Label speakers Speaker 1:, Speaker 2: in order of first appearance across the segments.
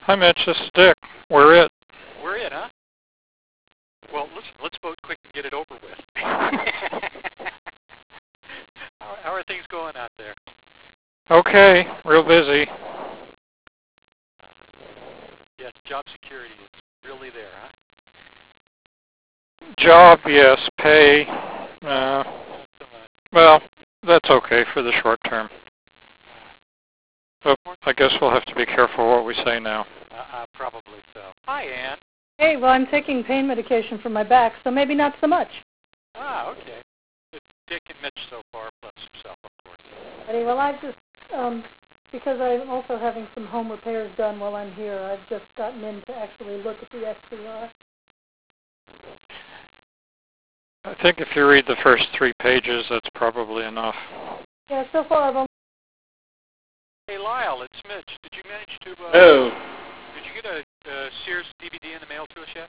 Speaker 1: Hi, Mitch. This is Dick. We're it.
Speaker 2: We're it, huh? Well, let's vote quick and get it over with. How are things going out there?
Speaker 1: Okay. Real busy.
Speaker 2: Yes, job security is really there, huh?
Speaker 1: Job, yes. Pay.
Speaker 2: Not so much.
Speaker 1: Well, that's okay for the short term. But I guess we'll have to be careful what we say now.
Speaker 2: Probably so. Hi, Ann.
Speaker 3: Hey, well, I'm taking pain medication for my back, so maybe not so much.
Speaker 2: Okay. It's Dick and Mitch so far, plus yourself, of course.
Speaker 3: Well, I just, because I'm also having some home repairs done while I'm here, I've just gotten in to actually look at the SCR.
Speaker 1: I think if you read the first 3 pages, that's probably enough.
Speaker 3: Yeah, so far I've only...
Speaker 2: Hey, Lyle, it's Mitch. Did you manage to...
Speaker 4: Oh.
Speaker 2: Did you get a Sears DVD in the mail to us yet?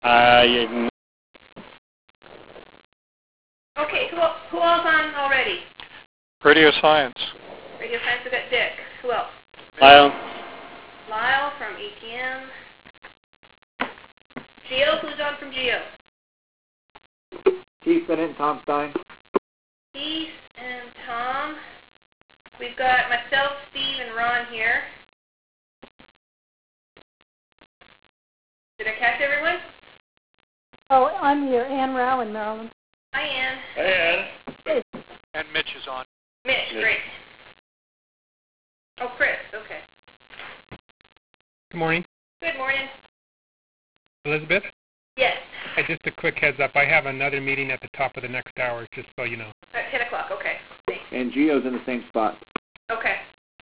Speaker 5: Okay, who all's on already?
Speaker 1: Radio Science.
Speaker 5: Radio Science, we got Dick. Who else?
Speaker 4: Lyle.
Speaker 5: Lyle from ATM. Geo, who's on from Geo?
Speaker 6: Keith Bennett and Tom Stein.
Speaker 5: Keith and Tom. We've got myself, Steve, and Ron here. Did I catch everyone?
Speaker 3: Oh, I'm here. Ann Rao in Maryland.
Speaker 5: Hi, Ann.
Speaker 4: Hey, Ann.
Speaker 3: Hey.
Speaker 2: And Mitch is on.
Speaker 5: Mitch, great. Oh, Chris, okay.
Speaker 7: Good morning.
Speaker 5: Good morning.
Speaker 7: Elizabeth?
Speaker 5: Yes.
Speaker 7: Hey, just a quick heads up. I have another meeting at the top of the next hour, just so you know.
Speaker 5: At 10 o'clock, okay. Thanks.
Speaker 6: And Geo's in the same spot.
Speaker 5: Okay.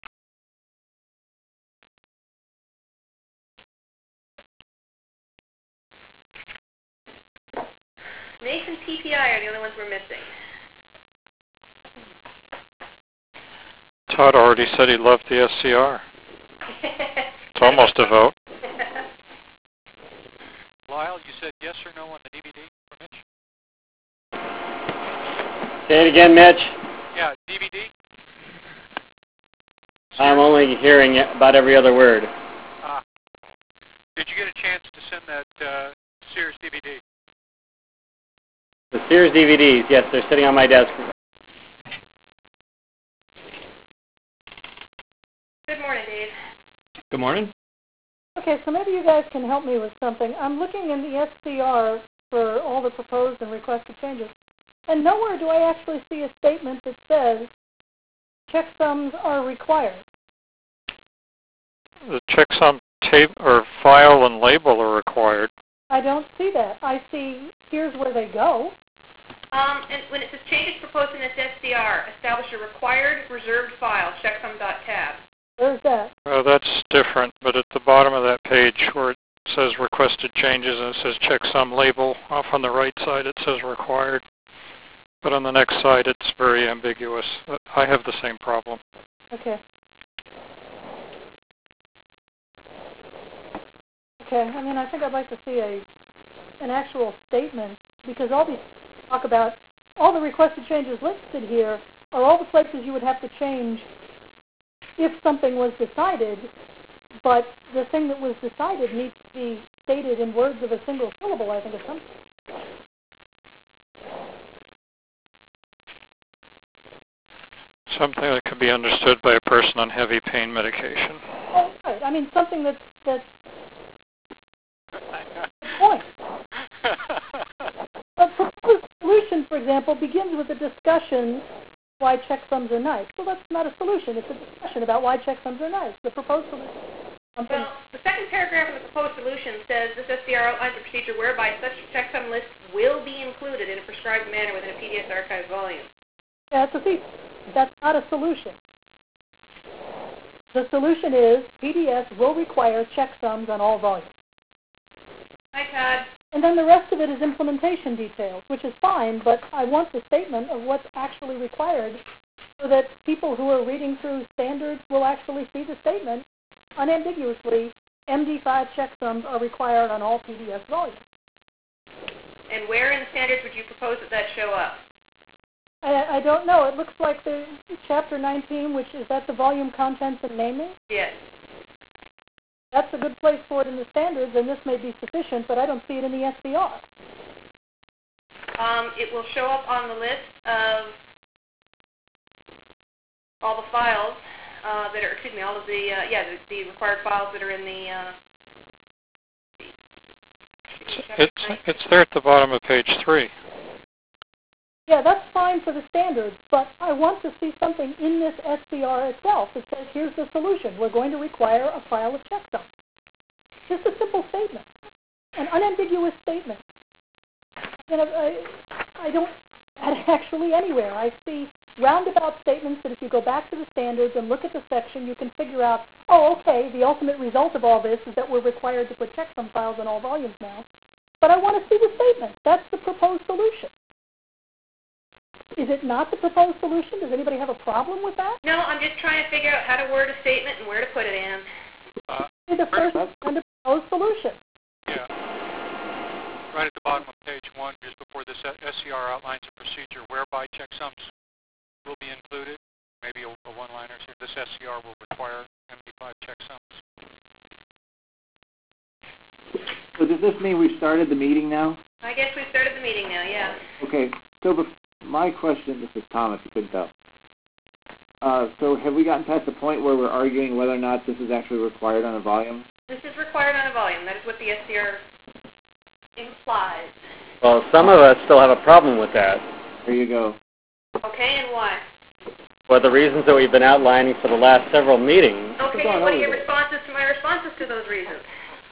Speaker 5: Nathan TPI are the only ones we're missing.
Speaker 1: Todd already said he loved the SCR. It's almost a vote.
Speaker 2: Lyle, you said yes or no on the DVD for Mitch?
Speaker 4: Say it again, Mitch.
Speaker 2: Yeah, DVD?
Speaker 4: I'm only hearing about every other word.
Speaker 2: Did you get a chance to send that Sears DVD?
Speaker 4: The Sears DVDs, yes, they're sitting on my desk.
Speaker 5: Good morning, Dave.
Speaker 7: Good morning.
Speaker 3: Okay, so maybe you guys can help me with something. I'm looking in the SCR for all the proposed and requested changes, and nowhere do I actually see a statement that says checksums are required.
Speaker 1: The checksum tape or file and label are required.
Speaker 3: I don't see that. I see here's where they go.
Speaker 5: And when it says changes proposed in this SCR, establish a required reserved file, checksum.tab.
Speaker 3: Where's that?
Speaker 1: Well, that's different, but at the bottom of that page where it says requested changes and it says checksum label, off on the right side it says required. But on the next side it's very ambiguous. I have the same problem.
Speaker 3: Okay. Okay, I mean, I think I'd like to see an actual statement, because all these talk about, all the requested changes listed here are all the places you would have to change if something was decided, but the thing that was decided needs to be stated in words of a single syllable, I think, or something.
Speaker 1: Something that could be understood by a person on heavy pain medication.
Speaker 3: Oh, right. I mean, something that's point. A proposed solution, for example, begins with a discussion why checksums are nice. Well, that's not a solution. It's a discussion about why checksums are nice. The proposed solution.
Speaker 5: Well, the second paragraph of the proposed solution says this SCR outlines a procedure whereby such checksum lists will be included in a prescribed manner within a PDS archive volume.
Speaker 3: Yeah, that's a feature. That's not a solution. The solution is PDS will require checksums on all volumes.
Speaker 5: Hi, Todd.
Speaker 3: And then the rest of it is implementation details, which is fine, but I want the statement of what's actually required so that people who are reading through standards will actually see the statement unambiguously. MD5 checksums are required on all PDS volumes.
Speaker 5: And where in the standards would you propose that show up?
Speaker 3: I don't know. It looks like the Chapter 19, which is that the volume contents and naming?
Speaker 5: Yes.
Speaker 3: that's a good place for it in the standards, and this may be sufficient, but I don't see it in the SCR.
Speaker 5: It will show up on the list of all the files that are, excuse me, all of the, the required files that are in the,
Speaker 1: It's there at the bottom of page 3.
Speaker 3: Yeah, that's fine for the standards, but I want to see something in this SCR itself that says, here's the solution. We're going to require a file of checksums. Just a simple statement, an unambiguous statement. You know, I don't actually anywhere. I see roundabout statements that if you go back to the standards and look at the section, you can figure out, oh, okay, the ultimate result of all this is that we're required to put checksum files in all volumes now. But I want to see the statement. That's the proposed solution. Is it not the proposed solution? Does anybody have a problem with that?
Speaker 5: No, I'm just trying to figure out how to word a statement and where to put it in.
Speaker 3: The first and the proposed solution.
Speaker 2: Yeah. Right at the bottom of page 1, just before this SCR outlines a procedure whereby checksums will be included. Maybe a one-liner says this SCR will require MD5 checksums.
Speaker 6: So does this mean we've started the meeting now?
Speaker 5: I guess we started the meeting now, yeah.
Speaker 6: Okay, so my question, this is Tom, if you couldn't tell. So have we gotten past the point where we're arguing whether or not this is actually required on a volume?
Speaker 5: This is required on a volume. That is what the SCR implies.
Speaker 4: Well, some of us still have a problem with that.
Speaker 6: There you go.
Speaker 5: Okay, and why?
Speaker 4: For the reasons that we've been outlining for the last several meetings.
Speaker 5: Okay, and what are your responses to my responses to those reasons?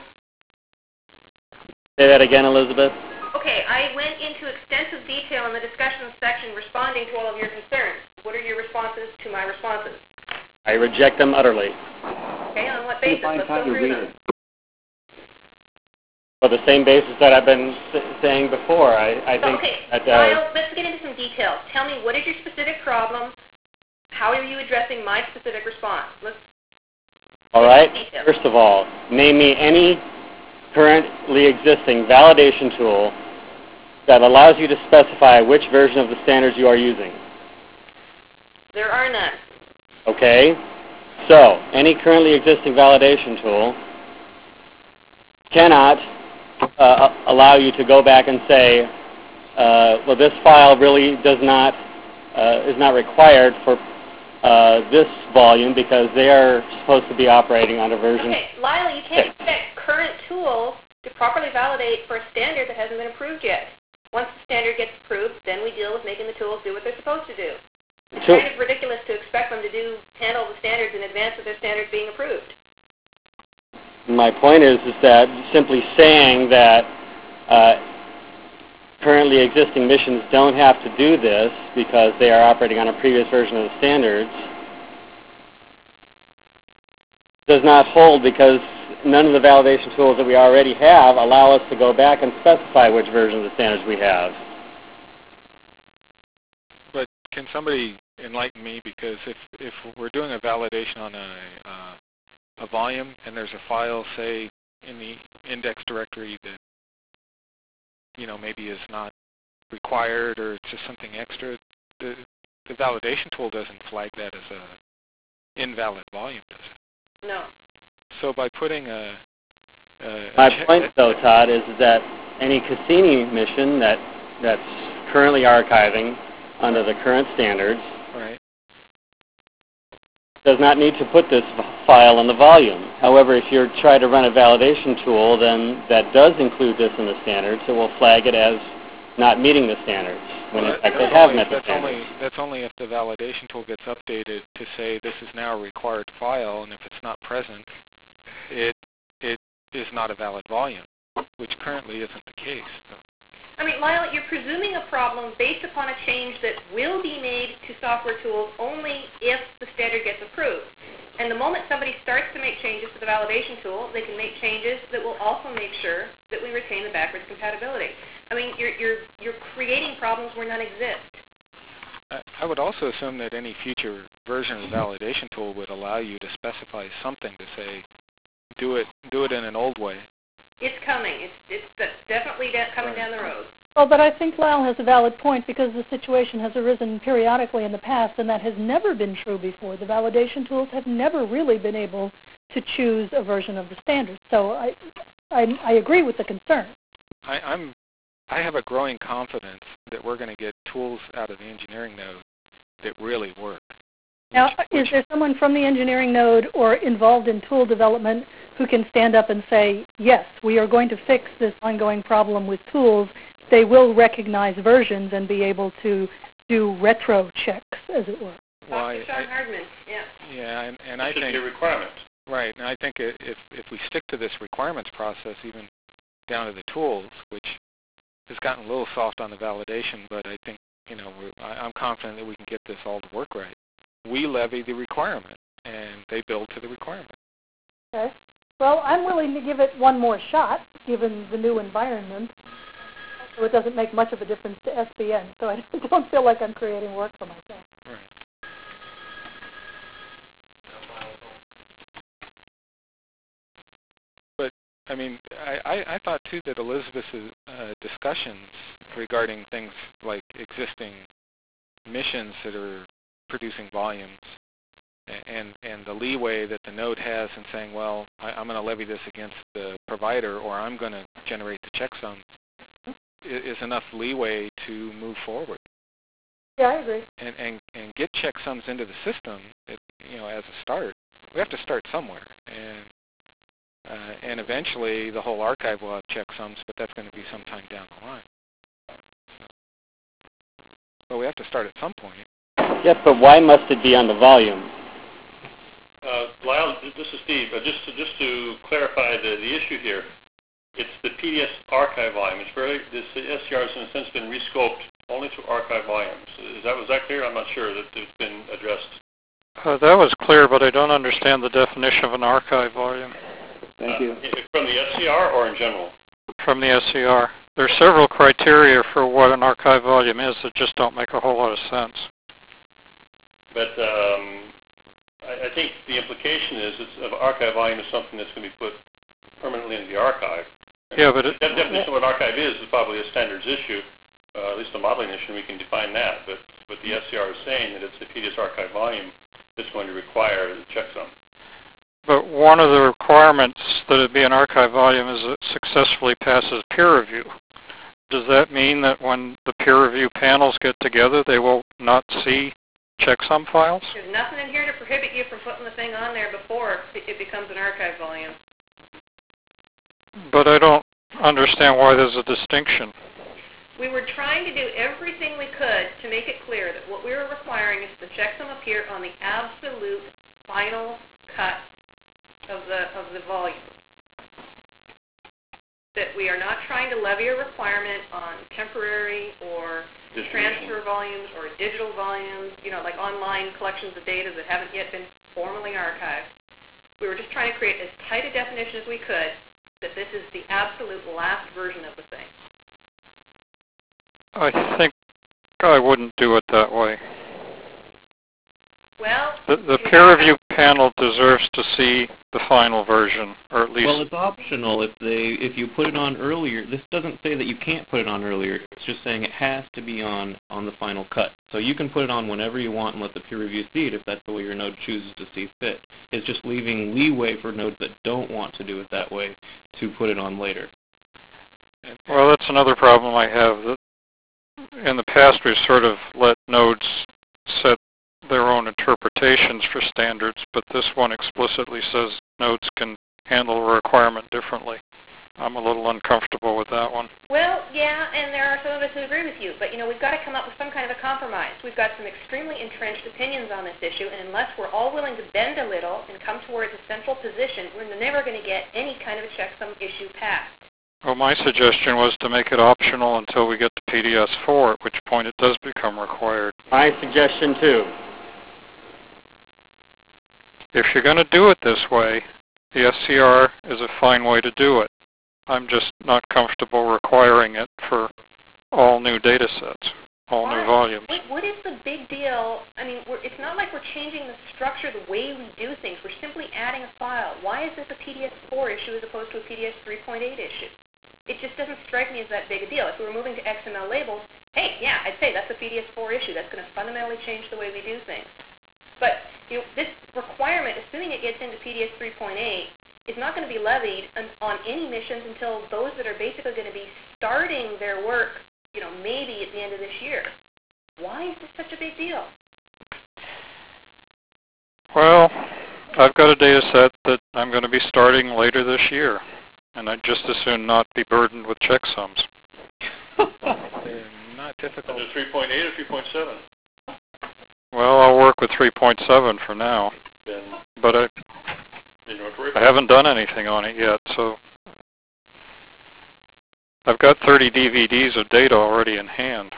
Speaker 4: Say that again, Elizabeth.
Speaker 5: Okay, I went into extensive detail in the discussion section responding to all of your concerns. What are your responses to my responses?
Speaker 4: I reject them utterly.
Speaker 5: Okay, on what basis?
Speaker 6: Find
Speaker 5: Let's
Speaker 6: time
Speaker 5: go
Speaker 6: to
Speaker 5: through
Speaker 6: read
Speaker 5: them.
Speaker 6: it.
Speaker 4: For the same basis that I've been saying before, I think
Speaker 5: Okay,
Speaker 4: that...
Speaker 5: Lyle, let's get into some details. Tell me, what is your specific problem? How are you addressing my specific response?
Speaker 4: All right, first of all, name me any currently existing validation tool that allows you to specify which version of the standards you are using.
Speaker 5: There are none.
Speaker 4: Okay, so any currently existing validation tool cannot allow you to go back and say, well, this file really does not is not required for this volume because they are supposed to be operating on a version.
Speaker 5: Okay, Lyle, you can't expect current tools to properly validate for a standard that hasn't been approved yet. Once the standard gets approved, then we deal with making the tools do what they're supposed to do. It's kind of ridiculous to expect them to handle the standards in advance of their standards being approved.
Speaker 4: My point is that simply saying that currently existing missions don't have to do this because they are operating on a previous version of the standards does not hold because none of the validation tools that we already have allow us to go back and specify which version of the standards we have.
Speaker 8: But can somebody enlighten me? Because if we're doing a validation on a volume and there's a file, say, in the index directory that maybe is not required or it's just something extra, the validation tool doesn't flag that as a invalid volume, does it?
Speaker 5: No.
Speaker 8: So by putting
Speaker 4: my point, though, Todd, is that any Cassini mission that's currently archiving under the current standards
Speaker 8: right.
Speaker 4: does not need to put this file in the volume. However, if you're trying to run a validation tool, then that does include this in the standards, it will flag it as not meeting the standards, when in fact they have met the standards.
Speaker 8: That's only if the validation tool gets updated to say this is now a required file, and if it's not present, it is not a valid volume, which currently isn't the case. So.
Speaker 5: I mean, Lyle, you're presuming a problem based upon a change that will be made to software tools only if the standard gets approved. And the moment somebody starts to make changes to the validation tool, they can make changes that will also make sure that we retain the backwards compatibility. I mean, you're creating problems where none exist.
Speaker 8: I would also assume that any future version of the validation tool would allow you to specify something to say, do it in an old way.
Speaker 5: It's coming. It's definitely coming down the road.
Speaker 3: Well, but I think Lyle has a valid point because the situation has arisen periodically in the past, and that has never been true before. The validation tools have never really been able to choose a version of the standard. So I agree with the concern.
Speaker 8: I have a growing confidence that we're going to get tools out of the engineering node that really work.
Speaker 3: Now, is there someone from the engineering node or involved in tool development who can stand up and say, yes, we are going to fix this ongoing problem with tools? They will recognize versions and be able to do retro checks, as it were.
Speaker 5: Dr. Sean Hardman, yeah.
Speaker 8: Yeah, and I think...
Speaker 9: It should be a requirement.
Speaker 8: Right, and I think if we stick to this requirements process, even down to the tools, which has gotten a little soft on the validation, but I think, I'm confident that we can get this all to work right. We levy the requirement, and they build to the requirement.
Speaker 3: Okay. Well, I'm willing to give it one more shot, given the new environment. So it doesn't make much of a difference to SBN, so I don't feel like I'm creating work for myself.
Speaker 8: Right. But, I thought, too, that Elizabeth's discussions regarding things like existing missions that are producing volumes and the leeway that the node has in saying, well, I'm going to levy this against the provider or I'm going to generate the checksums is enough leeway to move forward.
Speaker 3: Yeah, I agree.
Speaker 8: And get checksums into the system, as a start. We have to start somewhere. And eventually the whole archive will have checksums, but that's going to be sometime down the line. But we have to start at some point.
Speaker 4: Yes, but why must it be on the volume?
Speaker 9: Lyle, this is Steve. Just to clarify the issue here, it's the PDS archive volume. This SCR has in a sense been rescoped only to archive volumes. Was that clear? I'm not sure that it's been addressed.
Speaker 1: That was clear, but I don't understand the definition of an archive volume.
Speaker 6: Thank you.
Speaker 9: From the SCR or in general?
Speaker 1: From the SCR. There are several criteria for what an archive volume is that just don't make a whole lot of sense.
Speaker 9: But I think the implication is that archive volume is something that's going to be put permanently into the archive.
Speaker 1: Yeah, but
Speaker 9: the definition of what an archive is probably a standards issue, at least a modeling issue, and we can define that. But the SCR is saying that it's the PDS archive volume that's going to require the checksum.
Speaker 1: But one of the requirements that it be an archive volume is it successfully passes peer review. Does that mean that when the peer review panels get together, they will not see checksum files?
Speaker 5: There's nothing in here to prohibit you from putting the thing on there before it becomes an archive volume.
Speaker 1: But I don't understand why there's a distinction.
Speaker 5: We were trying to do everything we could to make it clear that what we were requiring is the checksum appear on the absolute final cut of the volume. That we are not trying to levy a requirement on temporary or transfer volumes or digital volumes, like online collections of data that haven't yet been formally archived. We were just trying to create as tight a definition as we could that this is the absolute last version of the thing.
Speaker 1: I think I wouldn't do it that way.
Speaker 5: Well,
Speaker 1: the peer review panel deserves to see the final version, or at least...
Speaker 10: Well, it's optional if you put it on earlier. This doesn't say that you can't put it on earlier. It's just saying it has to be on the final cut. So you can put it on whenever you want and let the peer review see it if that's the way your node chooses to see fit. It's just leaving leeway for nodes that don't want to do it that way to put it on later.
Speaker 1: Well, that's another problem I have. That in the past, we've sort of let nodes set their own interpretations for standards, but this one explicitly says nodes can handle a requirement differently. I'm a little uncomfortable with that one.
Speaker 5: Well, yeah, and there are some of us who agree with you, but we've got to come up with some kind of a compromise. We've got some extremely entrenched opinions on this issue, and unless we're all willing to bend a little and come towards a central position, we're never going to get any kind of a checksum issue passed.
Speaker 1: Well, my suggestion was to make it optional until we get to PDS-4, at which point it does become required.
Speaker 4: My suggestion, too.
Speaker 1: If you're going to do it this way, the SCR is a fine way to do it. I'm just not comfortable requiring it for all new data sets, all new volumes.
Speaker 5: What is the big deal? I mean, it's not like we're changing the structure, the way we do things. We're simply adding a file. Why is this a PDS-4 issue as opposed to a PDS 3.8 issue? It just doesn't strike me as that big a deal. If we were moving to XML labels, hey, yeah, I'd say that's a PDS-4 issue. That's going to fundamentally change the way we do things. But this requirement, assuming it gets into PDS 3.8, is not going to be levied on any missions until those that are basically going to be starting their work, maybe at the end of this year. Why is this such a big deal?
Speaker 1: Well, I've got a data set that I'm going to be starting later this year, and I'd just as soon not be burdened with checksums.
Speaker 8: They're not difficult.
Speaker 9: Is it 3.8 or 3.7?
Speaker 1: Well, I'll work with 3.7 for now,
Speaker 9: Then
Speaker 1: but I haven't done anything on it yet, so I've got 30 DVDs of data already in hand.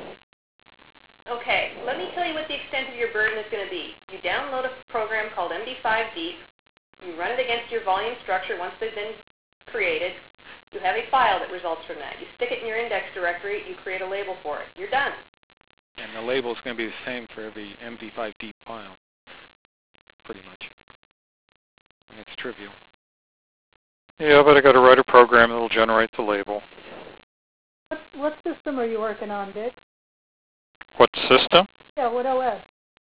Speaker 5: Okay, let me tell you what the extent of your burden is going to be. You download a program called MD5 Deep. You run it against your volume structure once they've been created. You have a file that results from that. You stick it in your index directory. You create a label for it. You're done.
Speaker 8: And the label is going to be the same for every MD5 deep file, pretty much. And it's trivial.
Speaker 1: Yeah, but I got to write a program that will generate the label.
Speaker 3: What system are you working on, Dick?
Speaker 1: What system?
Speaker 3: Yeah, what OS?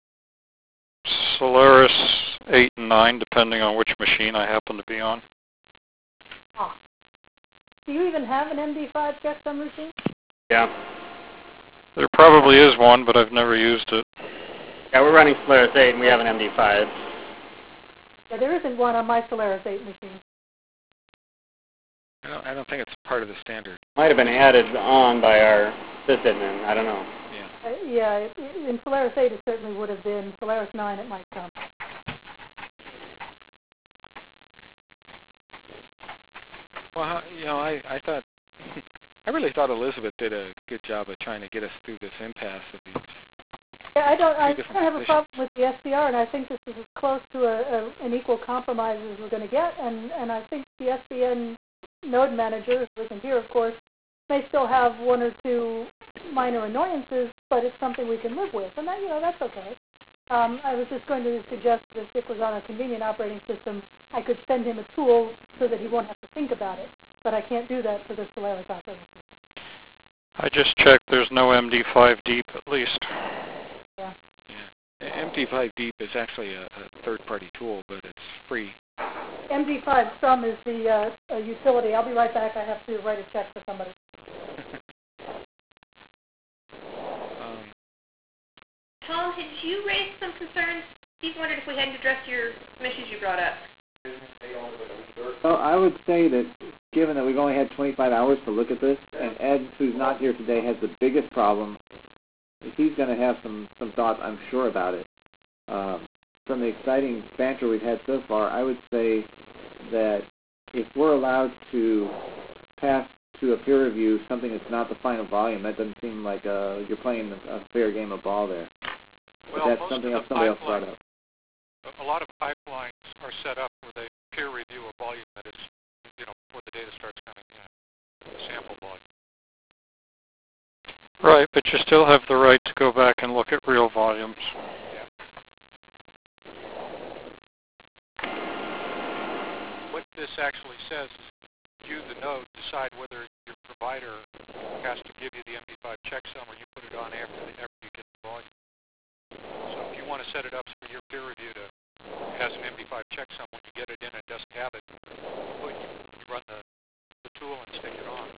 Speaker 1: Solaris 8 and 9, depending on which machine I happen to be on.
Speaker 3: Ah. Do you even have an MD5 checksum routine?
Speaker 4: Yeah.
Speaker 1: There probably is one, but I've never used it.
Speaker 4: Yeah, we're running Solaris 8 and we have an MD5.
Speaker 3: Yeah, there isn't one on my Solaris 8 machine.
Speaker 8: I don't think it's part of the standard.
Speaker 4: Might have been added on by our sysadmin. I don't know.
Speaker 3: Yeah, in Solaris 8 it certainly would have been. Solaris 9 it might come.
Speaker 8: Well, I thought, I really thought Elizabeth did a good job of trying to get us through this impasse of these.
Speaker 3: Yeah, I don't have a problem with the SDR, and I think this is as close to an equal compromise as we're going to get, and I think the SDN node manager, who isn't here, of course, may still have one or two minor annoyances, but it's something we can live with, and that's okay. I was just going to suggest that if Dick was on a convenient operating system, I could send him a tool so that he won't have to think about it, but I can't do that for the Solaris operating system.
Speaker 1: I just checked. There's no MD5 Deep, at least.
Speaker 8: Yeah. MD5 Deep is actually a third-party tool, but it's free.
Speaker 3: MD5 Strum is the utility. I'll be right back. I have to write a check for somebody.
Speaker 5: Tom, did you raise some concerns? Steve wondered if we hadn't addressed some issues you brought up.
Speaker 6: Well, I would say that given that we've only had 25 hours to look at this, and Ed, who's not here today, has the biggest problem, he's going to have some thoughts, I'm sure, about it. From the exciting banter we've had so far, I would say that if we're allowed to pass to a peer review something that's not the final volume, that doesn't seem like you're playing a fair game of ball there.
Speaker 2: Well,
Speaker 6: that's something else somebody else brought up.
Speaker 2: A lot of pipelines are set up where they peer review a volume that is, before the data starts coming in, a sample volume.
Speaker 1: Right, but you still have the right to go back and look at real volumes.
Speaker 2: What this actually says is you, the node, decide whether your provider has to give you the MD5 checksum or you put it on after you get the volume. So if you want to set it up for your peer review to has an MD5 checksum, when you get it in and it doesn't have it, you run the tool and stick it on.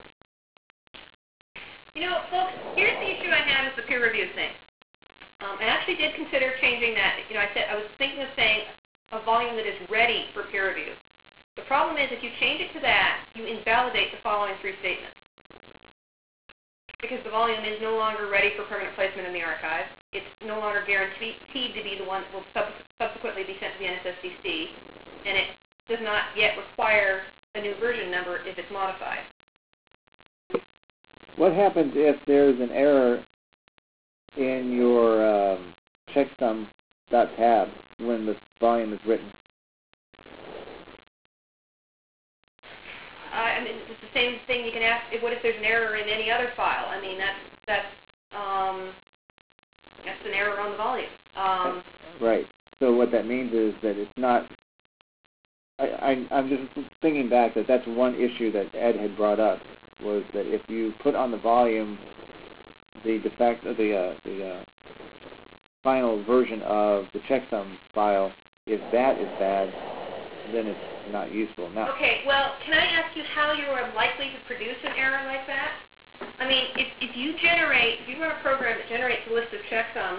Speaker 5: Folks, here's the issue I have is the peer review thing. I actually did consider changing that. I was thinking of saying a volume that is ready for peer review. The problem is if you change it to that, you invalidate the following three statements. Because the volume is no longer ready for permanent placement in the archive. It's no longer guaranteed to be the one that will subsequently be sent to the NSSDC. And it does not yet require a new version number if it's modified.
Speaker 6: What happens if there's an error in your checksum.tab when the volume is written?
Speaker 5: It's the same thing you can ask, what if there's an error in any other file? That's an error on the volume.
Speaker 6: Right. So what that means is that it's not... I'm just thinking back that that's one issue that Ed had brought up, was that if you put on the volume the final version of the checksum file, if that is bad, then it's not useful. Now,
Speaker 5: Okay, well, can I ask you how you are likely to produce an error like that? I mean, if you run a program that generates a list of checksums,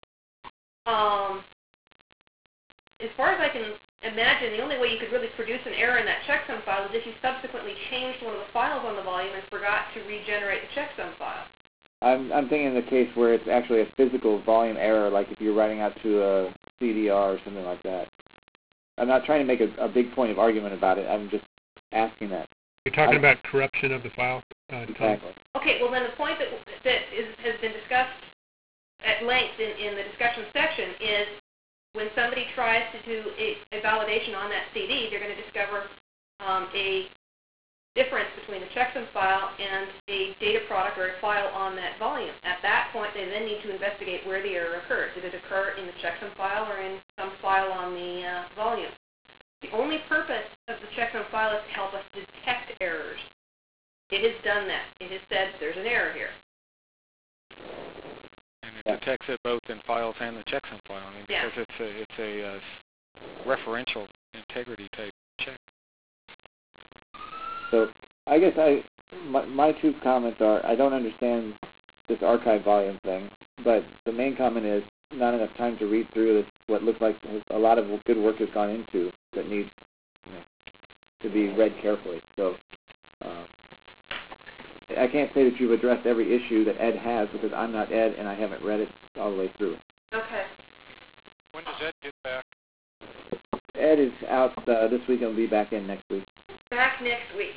Speaker 5: as far as I can imagine, the only way you could really produce an error in that checksum file is if you subsequently changed one of the files on the volume and forgot to regenerate the checksum file.
Speaker 6: I'm thinking in the case where it's actually a physical volume error, like if you're writing out to a CDR or something like that. I'm not trying to make a big point of argument about it. I'm just asking that.
Speaker 7: You're talking about corruption of the file?
Speaker 6: Exactly.
Speaker 5: Okay, well then the point has been discussed at length in the discussion section is when somebody tries to do a validation on that CD, they're going to discover a difference between the checksum file and a data product or a file on that volume. At that point, they then need to investigate where the error occurred. Did it occur in the checksum file or in some file on the volume? The only purpose of the checksum file is to help us detect errors. It has done that. It has said there's an error here.
Speaker 8: And it detects it both in files and the checksum file. I mean, because it's a referential integrity type check.
Speaker 6: So I guess my two comments are, I don't understand this archive volume thing, but the main comment is not enough time to read through this, what looks like a lot of good work has gone into that needs to be read carefully. So I can't say that you've addressed every issue that Ed has because I'm not Ed and I haven't read it all the way through.
Speaker 5: Okay.
Speaker 2: When does Ed get back?
Speaker 6: Ed is out this week and will be back in next week.
Speaker 5: Back next week.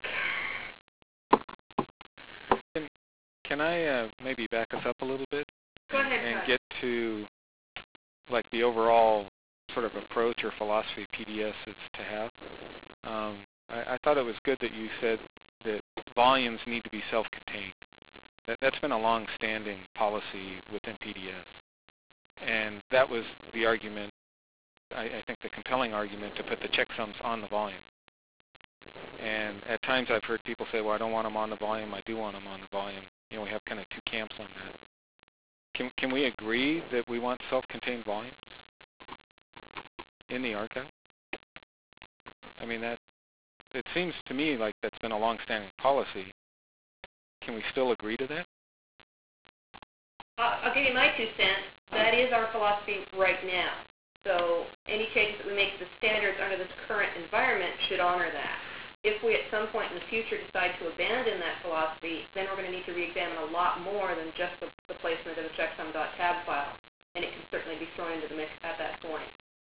Speaker 8: Can I maybe back us up a little bit?
Speaker 5: Go ahead,
Speaker 8: and
Speaker 5: Todd.
Speaker 8: get to like the overall sort of approach or philosophy PDS is to have. I thought it was good that you said that volumes need to be self-contained. That's been a long-standing policy within PDS. And that was the argument, I think the compelling argument to put the checksums on the volume. And at times I've heard people say, well, I don't want them on the volume, I do want them on the volume. You know, we have kind of two camps on that. Can we agree that we want self-contained volumes in the archive? I mean, it seems to me like that's been a long-standing policy. Can we still agree to that?
Speaker 5: I'll give you my 2 cents. That is our philosophy right now. So any changes that we make to the standards under this current environment should honor that. If we at some point in the future decide to abandon that philosophy, then we're going to need to re-examine a lot more than just the placement of a checksum.tab file. And it can certainly be thrown into the mix at that point.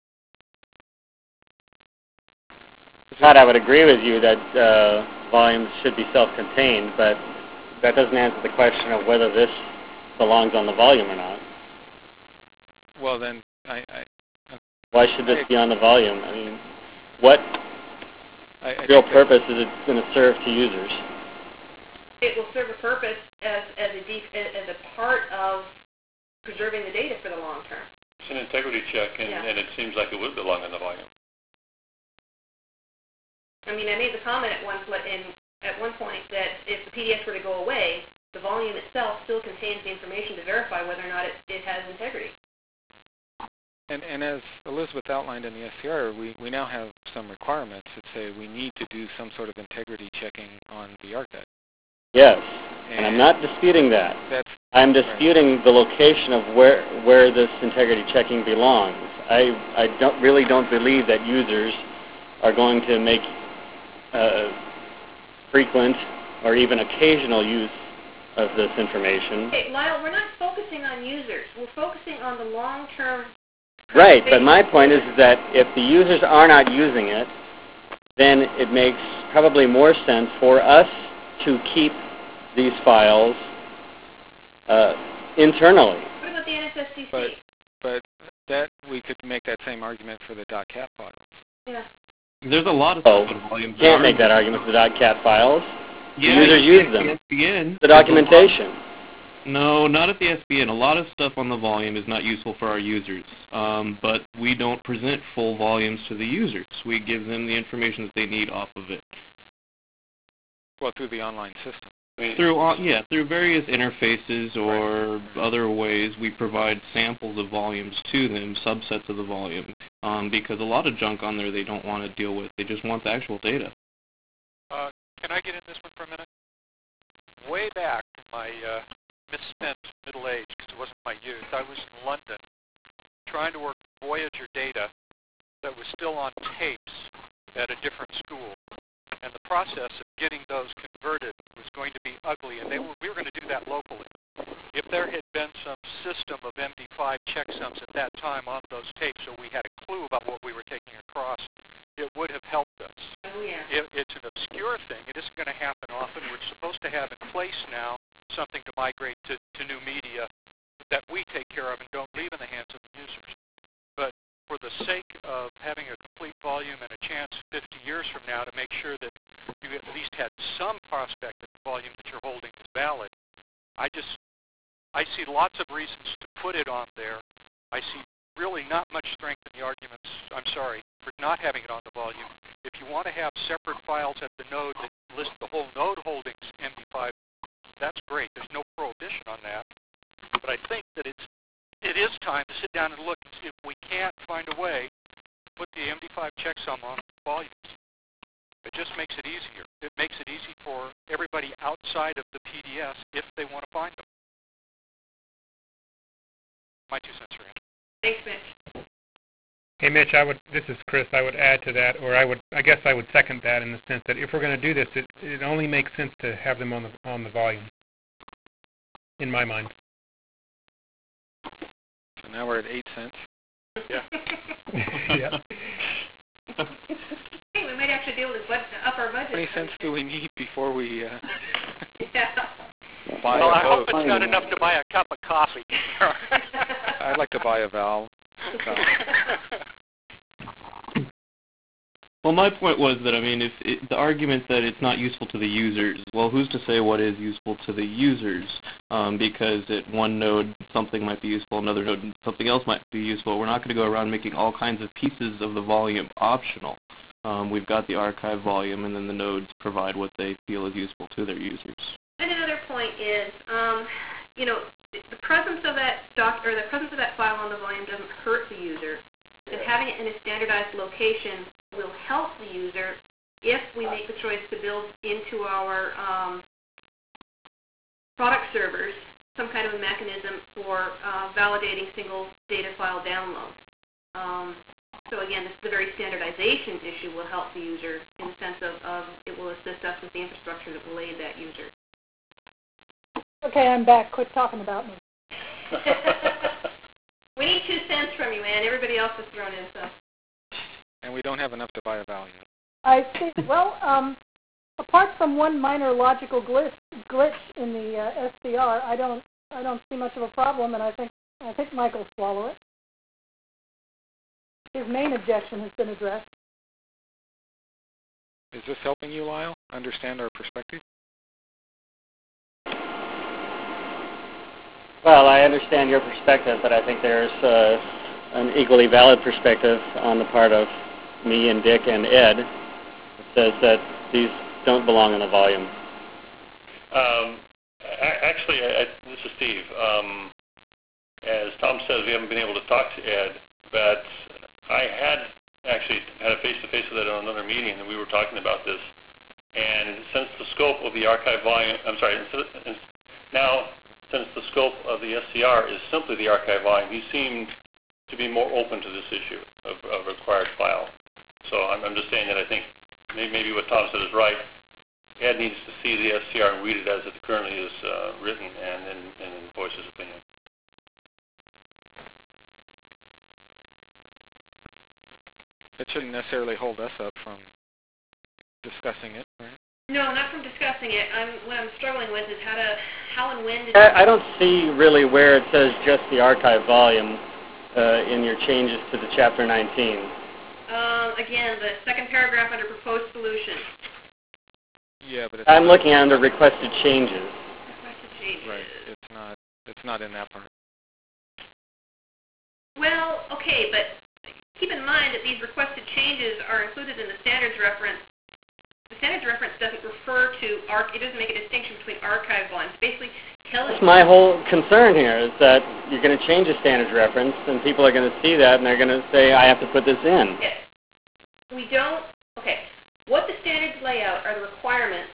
Speaker 4: Todd, I would agree with you that volumes should be self-contained, but that doesn't answer the question of whether this belongs on the volume or not.
Speaker 8: Well, then,
Speaker 4: why should this be on the volume? I mean, what real purpose is it going to serve to users?
Speaker 5: It will serve a purpose as a part of preserving the data for the long term.
Speaker 9: It's an integrity check, and it seems like it would belong on the volume.
Speaker 5: I mean, I made the comment at one point that if the PDS were to go away, the volume itself still contains the information to verify whether or not it has integrity.
Speaker 8: And as Elizabeth outlined in the SCR, we now have some requirements that say we need to do some sort of integrity checking on the archive.
Speaker 4: Yes, and I'm not disputing that. I'm disputing the location of where this integrity checking belongs. I really don't believe that users are going to make frequent or even occasional use of this information.
Speaker 5: Okay, Lyle, we're not focusing on users. We're focusing on the long-term.
Speaker 4: Right, but my point is that if the users are not using it, then it makes probably more sense for us to keep these files internally.
Speaker 5: What about the NSSDC?
Speaker 8: But that we could make that same argument for the .cat files.
Speaker 5: Yeah.
Speaker 10: There's a lot of stuff in volumes.
Speaker 4: Can't make that argument for the .cat files.
Speaker 10: Yeah,
Speaker 4: the users use them.
Speaker 10: SBN.
Speaker 4: The documentation.
Speaker 10: No, not at the SBN. A lot of stuff on the volume is not useful for our users. But we don't present full volumes to the users. We give them the information that they need off of it.
Speaker 8: Well, through the online system.
Speaker 9: I mean,
Speaker 10: through various interfaces or other ways, we provide samples of volumes to them, subsets of the volume, because a lot of junk on there they don't want to deal with. They just want the actual data.
Speaker 2: Can I get in this one for a minute? Way back in my misspent middle age, because it wasn't my youth, I was in London trying to work Voyager data that was still on tapes at a different school. And the process of getting those converted was going to be ugly, and we were going to do that locally. If there had been some system of MD5 checksums at that time on those tapes so we had a clue about what we were taking across, it would have helped us.
Speaker 5: Oh, yeah.
Speaker 2: It's an obscure thing. It isn't going to happen often. We're supposed to have in place now something to migrate to new media that we take care of and don't leave in the hands of the users. But for the sake of having a complete volume and a chance 50 years from now to make sure that you at least had some prospect that the volume that you're holding is valid, I see lots of reasons to put it on there. I see really not much strength in the arguments, I'm sorry, for not having it on the volume. If you want to have separate files at the node that list the whole node holdings MD5, that's great. There's no prohibition on that. But I think that it is time to sit down and look and see if we can't find a way to put the MD5 checksum on volumes. It just makes it easier. It makes it easy for everybody outside of the PDS if they want to find them. My 2 cents are in.
Speaker 5: Thanks, Mitch.
Speaker 7: Hey, Mitch, this is Chris. I would add to that, or I guess I would second that in the sense that if we're going to do this, it only makes sense to have them on the volume, in my mind.
Speaker 8: So now we're at 8 cents.
Speaker 2: Yeah.
Speaker 7: Yeah.
Speaker 5: Hey, we might actually be able to up our budget.
Speaker 8: How many cents do we need before we
Speaker 5: Yeah.
Speaker 8: buy
Speaker 2: Well,
Speaker 8: a
Speaker 2: I hope
Speaker 8: vote?
Speaker 2: it's not enough to buy a cup of coffee.
Speaker 8: I'd like to buy a valve.
Speaker 10: Well, my point was that, I mean, the argument that it's not useful to the users, well, who's to say what is useful to the users? Because at one node, something might be useful, another node, something else might be useful. We're not going to go around making all kinds of pieces of the volume optional. We've got the archive volume, and then the nodes provide what they feel is useful to their users.
Speaker 5: And another point is, the presence of that the presence of that file on the volume doesn't hurt the user. And having it in a standardized location will help the user if we make the choice to build into our product servers some kind of a mechanism for validating single data file download. So again, this is the very standardization issue will help the user in the sense of it will assist us with the infrastructure that will aid that user.
Speaker 3: Okay, I'm back. Quit talking about me.
Speaker 5: We need 2 cents from you, man. Everybody else is thrown in, so.
Speaker 8: And we don't have enough to buy a valve yet.
Speaker 3: I see. Well, apart from one minor logical glitch in the SCR, I don't see much of a problem, and I think Mike will swallow it. His main objection has been addressed.
Speaker 8: Is this helping you, Lyle, understand our perspective?
Speaker 4: Well, I understand your perspective, but I think there's an equally valid perspective on the part of me and Dick and Ed that says that these don't belong in the volume.
Speaker 9: Actually, this is Steve. As Tom says, we haven't been able to talk to Ed, but I had actually had a face-to-face with Ed on another meeting, and we were talking about this. And since the scope of the archive volume, since the scope of the SCR is simply the archive volume, he seemed to be more open to this issue of required file. So I'm just saying that I think maybe what Tom said is right. Ed needs to see the SCR and read it as it currently is written and then voice his opinion.
Speaker 8: It shouldn't necessarily hold us up from discussing it, right?
Speaker 5: No, not from discussing it. What I'm struggling with is how and when did...
Speaker 4: I don't see really where it says just the archive volume in your changes to the Chapter 19.
Speaker 5: Again, the second paragraph under proposed solution.
Speaker 8: Yeah, but
Speaker 4: I'm looking under requested changes.
Speaker 5: Requested changes.
Speaker 8: Right. It's not in that part.
Speaker 5: Well, okay, but keep in mind that these requested changes are included in the standards reference. The standards reference doesn't refer to it doesn't make a distinction between archive volumes. Basically,
Speaker 4: That's my whole concern here, is that you're going to change a standards reference, and people are going to see that, and they're going to say, I have to put this in.
Speaker 5: Yes. We don't, okay, what the standards lay out are the requirements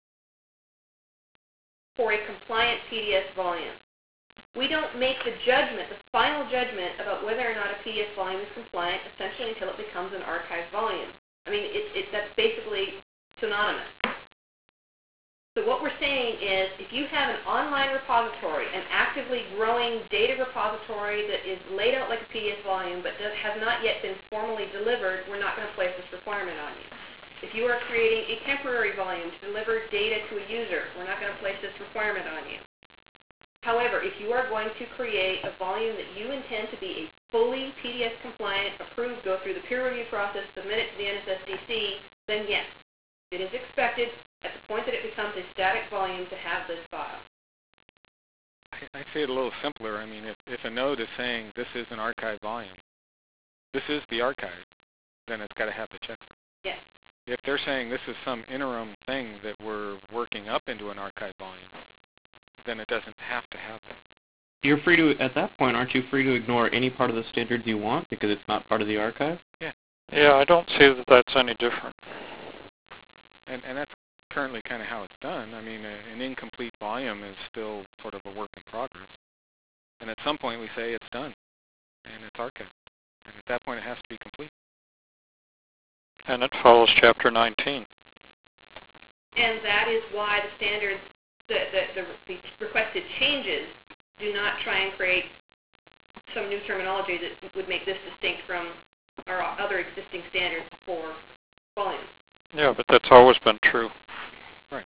Speaker 5: for a compliant PDS volume. We don't make the judgment, the final judgment, about whether or not a PDS volume is compliant, essentially until it becomes an archive volume. I mean, that's basically synonymous. So what we're saying is, if you have an online repository, an actively growing data repository that is laid out like a PDS volume but has not yet been formally delivered, we're not going to place this requirement on you. If you are creating a temporary volume to deliver data to a user, we're not going to place this requirement on you. However, if you are going to create a volume that you intend to be a fully PDS compliant, approved, go through the peer review process, submit it to the NSSDC, then yes, it is expected at the point that it becomes a static volume to have this file.
Speaker 8: I see it a little simpler. I mean, if a node is saying this is an archive volume, this is the archive, then it's got to have the checksum.
Speaker 5: Yes.
Speaker 8: If they're saying this is some interim thing that we're working up into an archive volume, then it doesn't have to have that.
Speaker 10: You're free to, at that point, aren't you free to ignore any part of the standards you want because it's not part of the archive?
Speaker 8: Yeah.
Speaker 1: Yeah, I don't see that that's any different.
Speaker 8: And that's currently kind of how it's done. I mean, an incomplete volume is still sort of a work in progress. And at some point we say it's done, and it's archived. And at that point it has to be complete.
Speaker 1: And it follows Chapter 19.
Speaker 5: And that is why the standards, the requested changes do not try and create some new terminology that would make this distinct from our other existing standards for volumes.
Speaker 1: Yeah, but that's always been true.
Speaker 8: Right.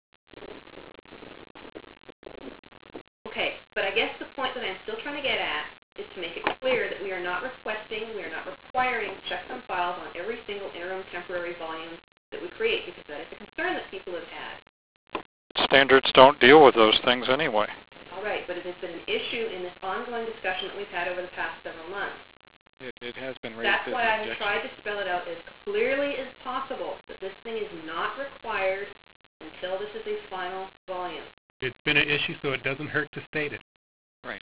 Speaker 5: Okay, but I guess the point that I'm still trying to get at is to make it clear that we are not requesting, we are not requiring checksum files on every single interim temporary volume that we create, because that is a concern that people have had.
Speaker 1: Standards don't deal with those things anyway.
Speaker 5: All right, but it has been an issue in this ongoing discussion that we've had over the past several months.
Speaker 8: It has been raised.
Speaker 5: That's
Speaker 8: as
Speaker 5: why
Speaker 8: an
Speaker 5: I have
Speaker 8: objection.
Speaker 5: tried to spell it out as clearly as possible, that this thing is not required until this is a final volume.
Speaker 7: It's been an issue, so it doesn't hurt to state it.
Speaker 8: Right.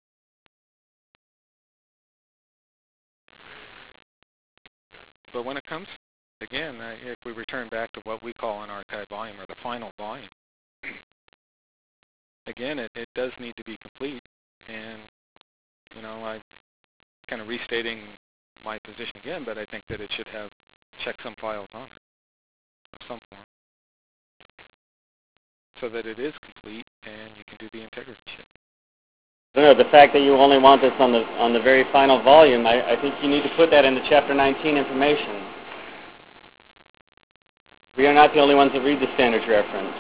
Speaker 8: But when it comes, again, if we return back to what we call an archive volume or the final volume, again, it does need to be complete. And, you know, I'm kind of restating my position again, but I think that it should have checksum files on it of some form so that it is complete and you can do the integrity check.
Speaker 4: No, the fact that you only want this on the very final volume, I think you need to put that into Chapter 19 information. We are not the only ones that read the standards reference.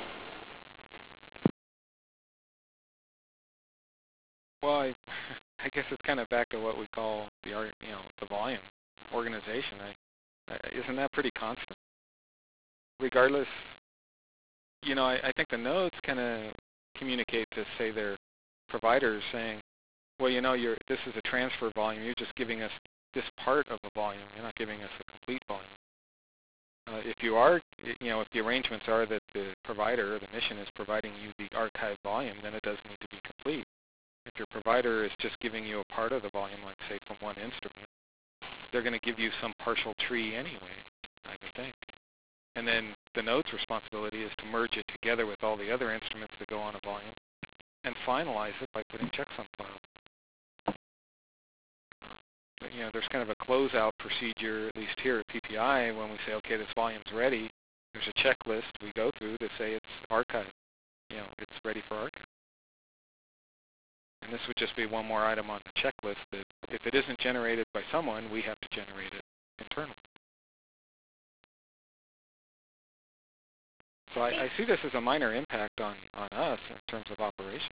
Speaker 8: Well, I guess it's kind of back to what we call the volume organization. Isn't that pretty constant? Regardless, you know, I think the nodes kind of communicate to, say, their providers saying, well, you know, this is a transfer volume. You're just giving us this part of a volume. You're not giving us a complete volume. If you are, you know, if the arrangements are that the provider or the mission is providing you the archive volume, then it does need to be complete. If your provider is just giving you a part of the volume, like, say, from one instrument, they're going to give you some partial tree anyway, I would think. And then the node's responsibility is to merge it together with all the other instruments that go on a volume and finalize it by putting checksum files. But, you know, there's kind of a closeout procedure, at least here at PPI, when we say, okay, this volume's ready. There's a checklist we go through to say it's archived. You know, it's ready for archive. And this would just be one more item on the checklist that if it isn't generated by someone, we have to generate it internally. So I see this as a minor impact on us in terms of operation.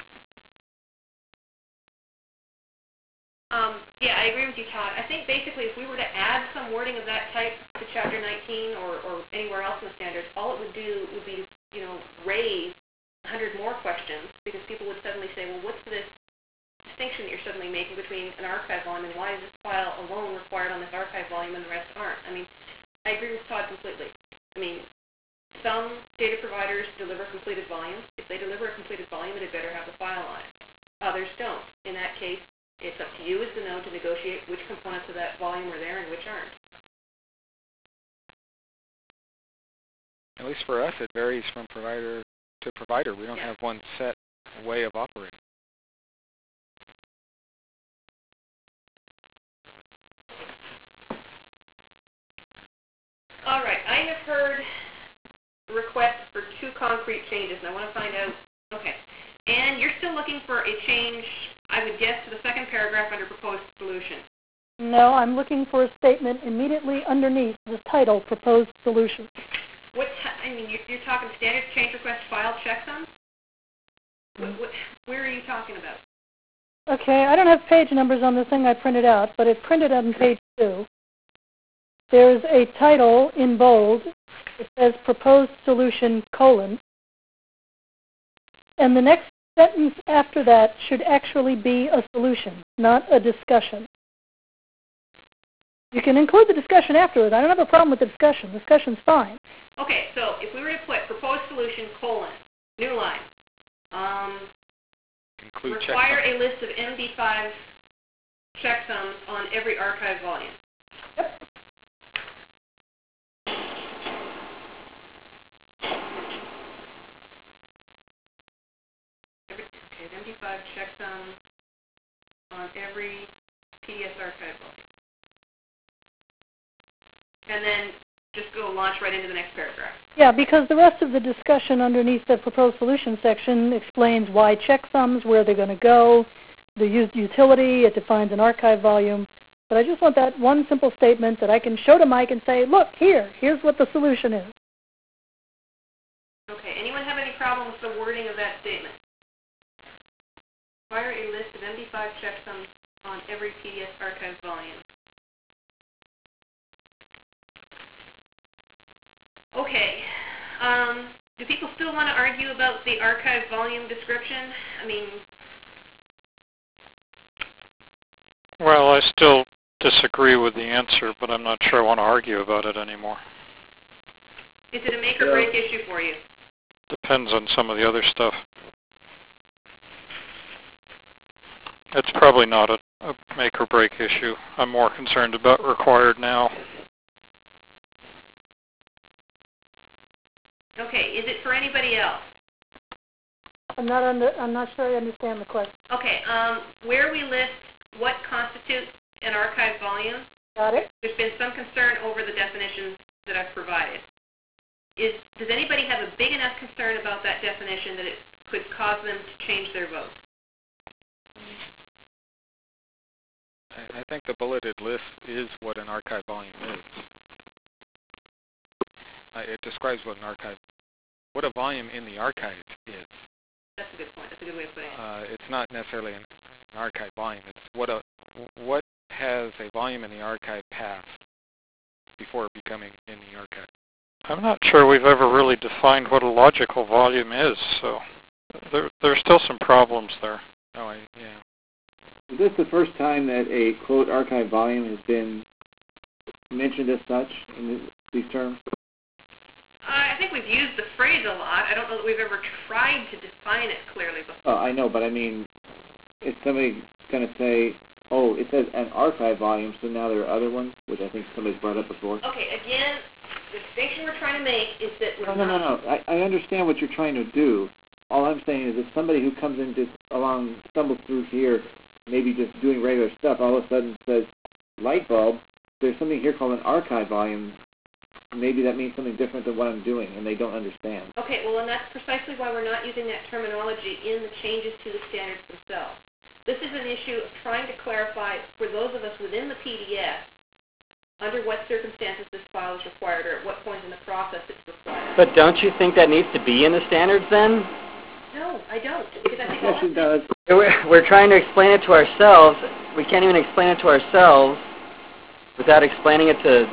Speaker 5: Yeah, I agree with you, Todd. I think basically if we were to add some wording of that type to Chapter 19 or anywhere else in the standards, all it would do would be, you know, raise 100 more questions, because people would suddenly say, well, what's this distinction that you're suddenly making between an archive volume, and why is this file alone required on this archive volume and the rest aren't? I mean, I agree with Todd completely. I mean, some data providers deliver completed volumes. If they deliver a completed volume, it had better have the file on it. Others don't. In that case, it's up to you as the node to negotiate which components of that volume are there and which aren't.
Speaker 8: At least for us, it varies from provider to provider. We don't have one set way of operating.
Speaker 5: All right, I have heard requests for 2 concrete changes, and I want to find out, okay. And you're still looking for a change, I would guess, to the second paragraph under proposed solution.
Speaker 3: No, I'm looking for a statement immediately underneath the title, proposed solution.
Speaker 5: I mean, you're talking standard change request file checksums? Where are you talking about?
Speaker 3: Okay, I don't have page numbers on the thing I printed out, but it's printed on page 2. There's a title in bold. It says proposed solution, : and the next sentence after that should actually be a solution, not a discussion. You can include the discussion afterwards. I don't have a problem with the discussion. Discussion's fine.
Speaker 5: Okay, so if we were to put proposed solution, : new line,
Speaker 8: Include
Speaker 5: require
Speaker 8: checksum.
Speaker 5: a list of MD5 checksums on every archive volume.
Speaker 3: Yep.
Speaker 5: Okay, MD5 checksums on every PDS archive volume. And then just go launch right into the next paragraph.
Speaker 3: Yeah, because the rest of the discussion underneath the proposed solution section explains why checksums, where they're going to go, the used utility, it defines an archive volume. But I just want that one simple statement that I can show to Mike and say, look, here's what the solution is.
Speaker 5: Okay, anyone have any problem with the wording of that statement? Require a list of MD5 checksums on every PDS archive volume. Okay, do people still want to argue about the archive volume description? I mean...
Speaker 1: Well, I still disagree with the answer, but I'm not sure I want to argue about it anymore.
Speaker 5: Is it a make or break issue for you?
Speaker 1: Depends on some of the other stuff. It's probably not a make or break issue. I'm more concerned about required now.
Speaker 5: Okay, is it for anybody else?
Speaker 3: I'm not sure I understand the question.
Speaker 5: Okay, where we list what constitutes an archive volume,
Speaker 3: Got it?
Speaker 5: there's been some concern over the definitions that I've provided. Does anybody have a big enough concern about that definition that it could cause them to change their vote?
Speaker 8: I think the bulleted list is what an archive volume is. It describes what a volume in the archive is.
Speaker 5: That's a good point. That's a good way of putting it.
Speaker 8: It's not necessarily an archive volume. It's what has a volume in the archive passed before becoming in the archive.
Speaker 1: I'm not sure we've ever really defined what a logical volume is, so there's still some problems there.
Speaker 8: Yeah.
Speaker 6: Is this the first time that a, quote, archive volume has been mentioned as such in these terms?
Speaker 5: I think we've used the phrase a lot. I don't know that we've ever tried to define it clearly before.
Speaker 6: I know, but I mean, if somebody's going to say, oh, it says an archive volume, so now there are other ones, which I think somebody's brought up before.
Speaker 5: Okay, again, the distinction we're trying to make is that we're
Speaker 6: No. I understand what you're trying to do. All I'm saying is if somebody who comes in just stumbles through here, maybe just doing regular stuff, all of a sudden says light bulb, there's something here called an archive volume. Maybe that means something different than what I'm doing, and they don't understand.
Speaker 5: Okay, well, and that's precisely why we're not using that terminology in the changes to the standards themselves. This is an issue of trying to clarify for those of us within the PDF under what circumstances this file is required or at what point in the process it's required.
Speaker 4: But don't you think that needs to be in the standards then?
Speaker 5: No, I don't. Because I think
Speaker 6: Yes, it does.
Speaker 4: We're trying to explain it to ourselves. We can't even explain it to ourselves without explaining it to...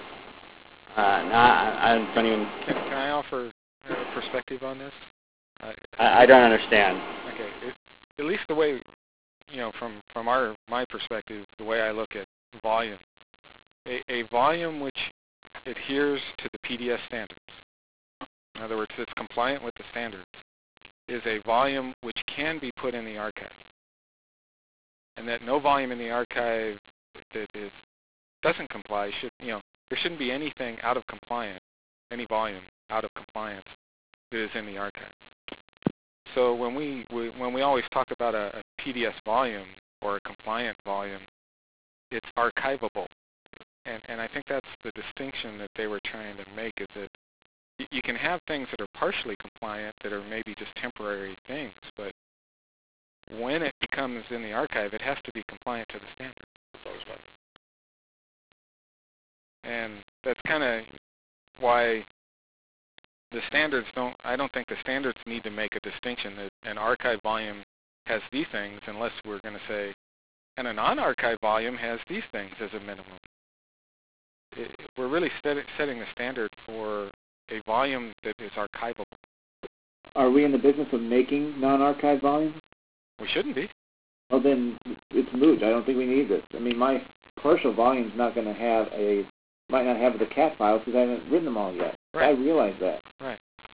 Speaker 4: I don't even...
Speaker 8: Can I offer a perspective on this?
Speaker 4: I don't understand.
Speaker 8: Okay. At least the way, from my perspective, the way I look at volume, a volume which adheres to the PDS standards in other words, it's compliant with the standards, is a volume which can be put in the archive. And that no volume in the archive that doesn't comply there shouldn't be anything out of compliance, any volume out of compliance that is in the archive. So when we always talk about a PDS volume or a compliant volume, it's archivable. And I think that's the distinction that they were trying to make, is that you can have things that are partially compliant that are maybe just temporary things, but when it becomes in the archive, it has to be compliant to the standard. And that's kind of why the standards I don't think the standards need to make a distinction that an archive volume has these things, unless we're going to say, and a non-archive volume has these things as a minimum. We're really setting the standard for a volume that is archivable.
Speaker 6: Are we in the business of making non-archive volumes?
Speaker 8: We shouldn't be.
Speaker 6: Well, then it's moot. I don't think we need this. I mean, my partial volume's not going to might not have the cat files because I haven't written them all yet.
Speaker 8: Right.
Speaker 6: I realize that.
Speaker 8: Right.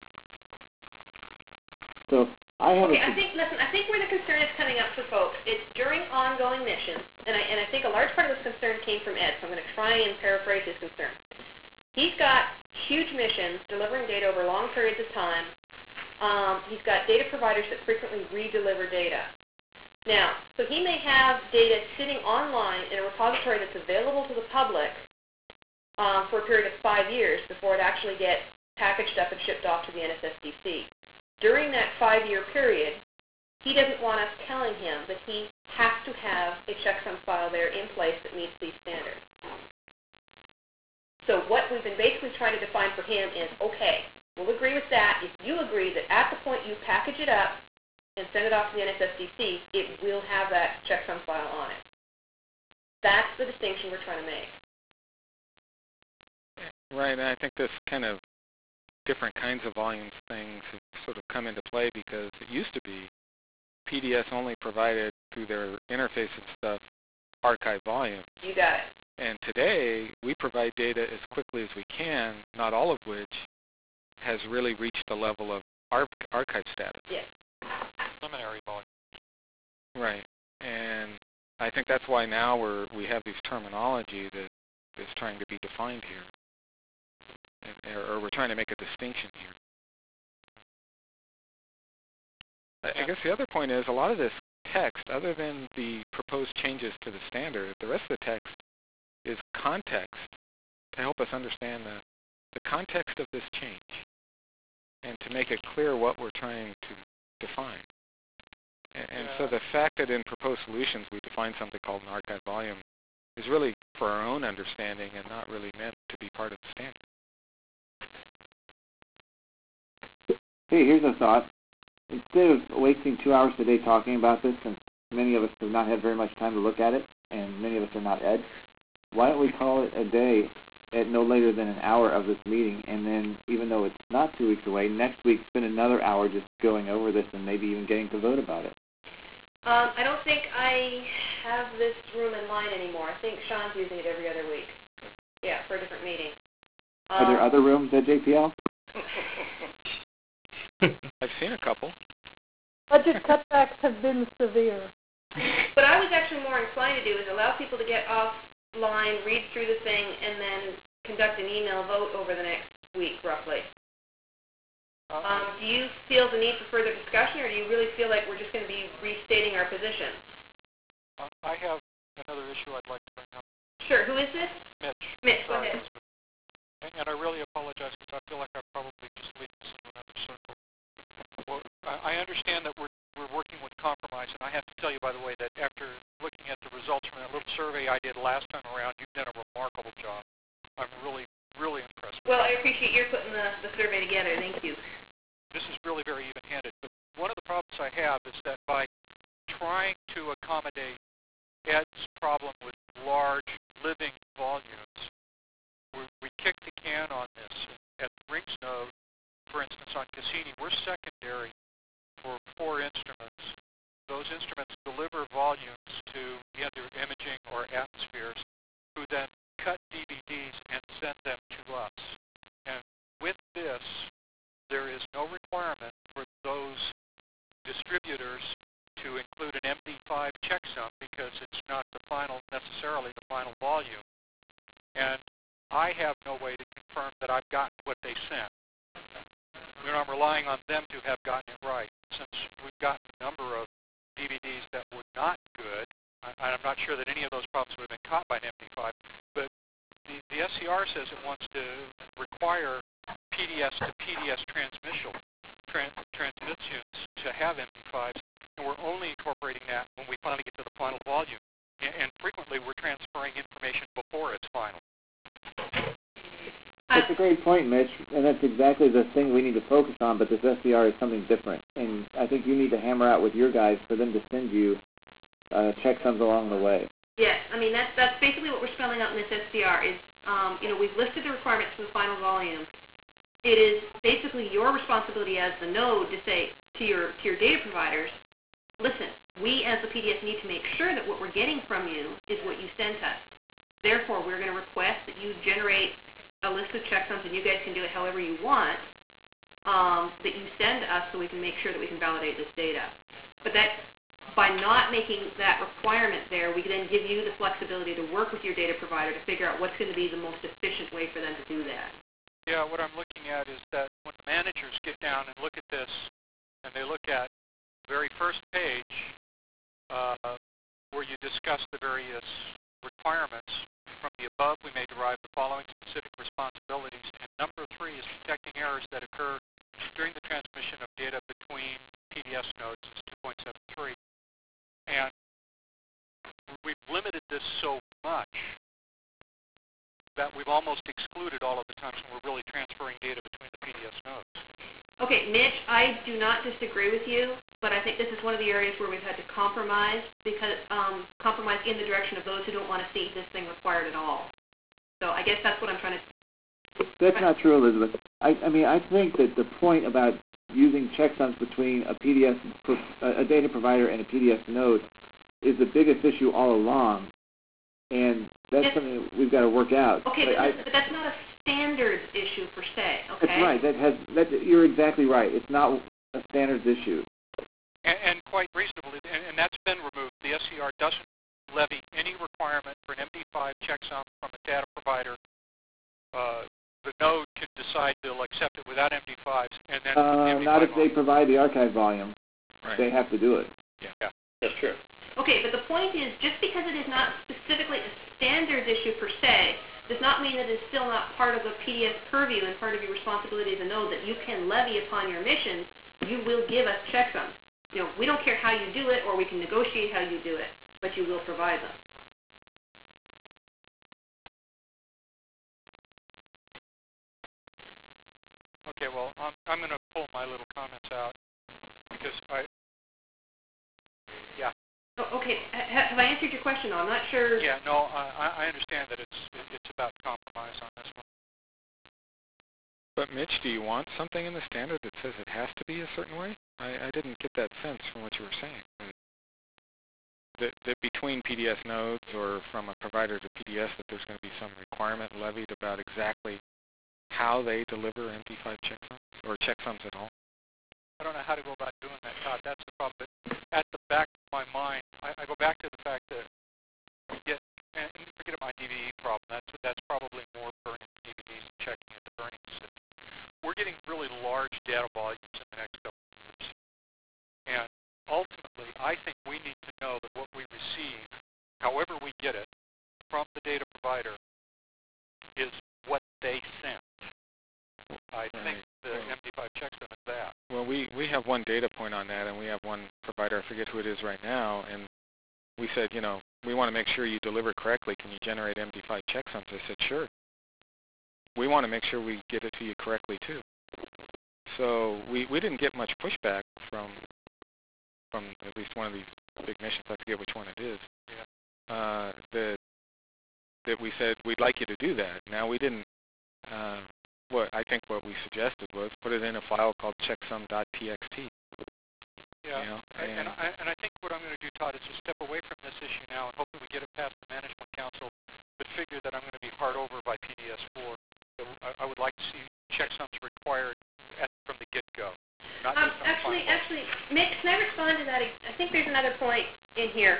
Speaker 6: So I have
Speaker 5: I think where the concern is coming up for folks, it's during ongoing missions, and I think a large part of this concern came from Ed, so I'm going to try and paraphrase his concern. He's got huge missions delivering data over long periods of time. He's got data providers that frequently redeliver data. Now, so he may have data sitting online in a repository that's available to the public for a period of 5 years before it actually gets packaged up and shipped off to the NSSDC. During that 5-year period, he doesn't want us telling him that he has to have a checksum file there in place that meets these standards. So what we've been basically trying to define for him is, okay, we'll agree with that if you agree that at the point you package it up and send it off to the NSSDC, it will have that checksum file on it. That's the distinction we're trying to make.
Speaker 8: Right, and I think this kind of different kinds of volumes things have sort of come into play because it used to be PDS only provided through their interface and stuff archive volumes.
Speaker 5: You got it.
Speaker 8: And today, we provide data as quickly as we can, not all of which has really reached the level of archive status.
Speaker 5: Yes.
Speaker 2: Preliminary volume.
Speaker 8: Right. And I think that's why now we have this terminology that is trying to be defined here. Or we're trying to make a distinction here. I guess the other point is a lot of this text, other than the proposed changes to the standard, the rest of the text is context to help us understand the context of this change and to make it clear what we're trying to define. And so the fact that in proposed solutions we define something called an archive volume is really for our own understanding and not really meant to be part of the standard.
Speaker 6: Hey, here's a thought. Instead of wasting 2 hours today talking about this, since many of us have not had very much time to look at it, and many of us are not Ed, why don't we call it a day at no later than an hour of this meeting, and then, even though it's not 2 weeks away, next week spend another hour just going over this and maybe even getting to vote about it?
Speaker 5: I don't think I have this room in line anymore. I think Sean's using it every other week. Yeah, for a different meeting.
Speaker 6: Are there other rooms at JPL?
Speaker 8: I've seen a couple.
Speaker 3: Budget cutbacks have been severe.
Speaker 5: What I was actually more inclined to do is allow people to get offline, read through the thing, and then conduct an email vote over the next week, roughly. Do you feel the need for further discussion, or do you really feel like we're just going to be restating our position?
Speaker 2: I have another issue I'd like to bring up.
Speaker 5: Sure. Who is this?
Speaker 2: Mitch.
Speaker 5: Mitch, go
Speaker 2: Sorry,
Speaker 5: ahead.
Speaker 2: And I really apologize because I feel like I've probably just leading this into another circle. Well, I understand that we're working with compromise, and I have to tell you, by the way, that after looking at the results from that little survey I did last time around, you've done a remarkable job. I'm really, really impressed.
Speaker 5: Well, I appreciate your putting the survey together. Thank you.
Speaker 2: This is really very even-handed. But one of the problems I have is that by trying to accommodate Ed's problem with large living volumes, we kick the can on this. At the Rinks node, for instance, on Cassini, we're secondary for 4 instruments. Those instruments deliver volumes to either imaging or atmospheres, who then cut DVDs and send them to us. And with this, there is no requirement for those distributors to include an MD5 checksum because it's not necessarily the final volume. And I have no way to confirm that I've gotten what they sent. I'm relying on them to have gotten it right. Since we've gotten a number of DVDs that were not good, I'm not sure that any of those problems would have been caught by an MD5, but the SCR says it wants to require PDS to PDS transmissions to have MD5s, and we're only incorporating that when we finally get to the final volume. And frequently we're transferring information before it's final.
Speaker 6: That's a great point, Mitch, and that's exactly the thing we need to focus on, but this SCR is something different. And I think you need to hammer out with your guys for them to send you checksums along the way.
Speaker 5: Yes, I mean, that's basically what we're spelling out in this SCR is, we've listed the requirements for the final volume. It is basically your responsibility as the node to say to your data providers, listen, we as the PDS need to make sure that what we're getting from you is what you sent us. Therefore, we're going to request that you generate a list of checksums, and you guys can do it however you want, that you send us so we can make sure that we can validate this data. But that, by not making that requirement there, we can then give you the flexibility to work with your data provider to figure out what's going to be the most efficient way for them to do that.
Speaker 2: Yeah, what I'm looking at is that when the managers get down and look at this, and they look at the very first page where you discuss the various requirements, from the above we may derive the following specific responsibilities, and number 3 is detecting errors that occur during the transmission of data between PDS nodes, is 2.73. And we've limited this so much that we've almost excluded all of the times when we're really transferring data between the PDS nodes.
Speaker 5: Okay, Mitch, I do not disagree with you, but I think this is one of the areas where we've had to compromise, because compromise in the direction of those who don't want to see this thing required at all. So I guess that's what I'm trying to...
Speaker 6: That's not true, Elizabeth. I mean, I think that the point about using checksums between a data provider and a PDS node is the biggest issue all along, and that's something that we've got to work out.
Speaker 5: Okay, but that's not a standards issue per se, okay?
Speaker 6: That's right. You're exactly right. It's not a standards issue.
Speaker 2: And quite reasonably, and that's been removed. The SCR doesn't levy any requirement for an MD5 checksum from a data provider. The node can decide they'll accept it without MD5s, and then MD5
Speaker 6: not if they provide the archive volume.
Speaker 8: Right.
Speaker 6: They have to do it.
Speaker 2: Yeah.
Speaker 9: That's true.
Speaker 5: Okay, but the point is, just because it is not specifically a standards issue per se, does not mean that it's still not part of the PDS purview and part of your responsibility as a node that you can levy upon your missions. You will give us checksums. We don't care how you do it, or we can negotiate how you do it, but you will provide them.
Speaker 2: Okay, well, I'm going to pull my little comments out because yeah.
Speaker 5: Oh, okay, have I answered your question, though? I'm not sure.
Speaker 2: Yeah, no, I understand that it's about compromise on this one.
Speaker 8: But Mitch, do you want something in the standard that says it has to be a certain way? I didn't get that sense from what you were saying. That between PDS nodes or from a provider to PDS that there's going to be some requirement levied about exactly how they deliver MD5 checksums or checksums at all?
Speaker 2: I don't know how to go about doing that, Todd. That's the problem. But at the back of my mind, I go back to the fact that and forget about my DVE problem. That's probably more burning DVDs and checking at the burning system. We're getting really large data volumes in the next couple of years. And ultimately, I think we need to know that what we receive, however we get it, from the data provider is what they sent. I think the MD5 checksum is that.
Speaker 8: Well, we have one data point on that, and we have one provider, I forget who it is right now, and we said, we want to make sure you deliver correctly. Can you generate MD5 checksums? I said, sure. We want to make sure we get it to you correctly, too. So we didn't get much pushback from at least one of these big missions. I forget which one it is.
Speaker 2: Yeah.
Speaker 8: That we said, we'd like you to do that. Now, we didn't... I think what we suggested was put it in a file called checksum.txt.
Speaker 2: Yeah, and I think what I'm going to do, Todd, is to step away from this issue now and hopefully we get it past the Management Council, but figure that I'm going to be hard over by PDS4. So I would like to see checksums required from the not just on the
Speaker 5: Actually,
Speaker 2: final
Speaker 5: Mitch, can I respond to that? I think there's another point in here.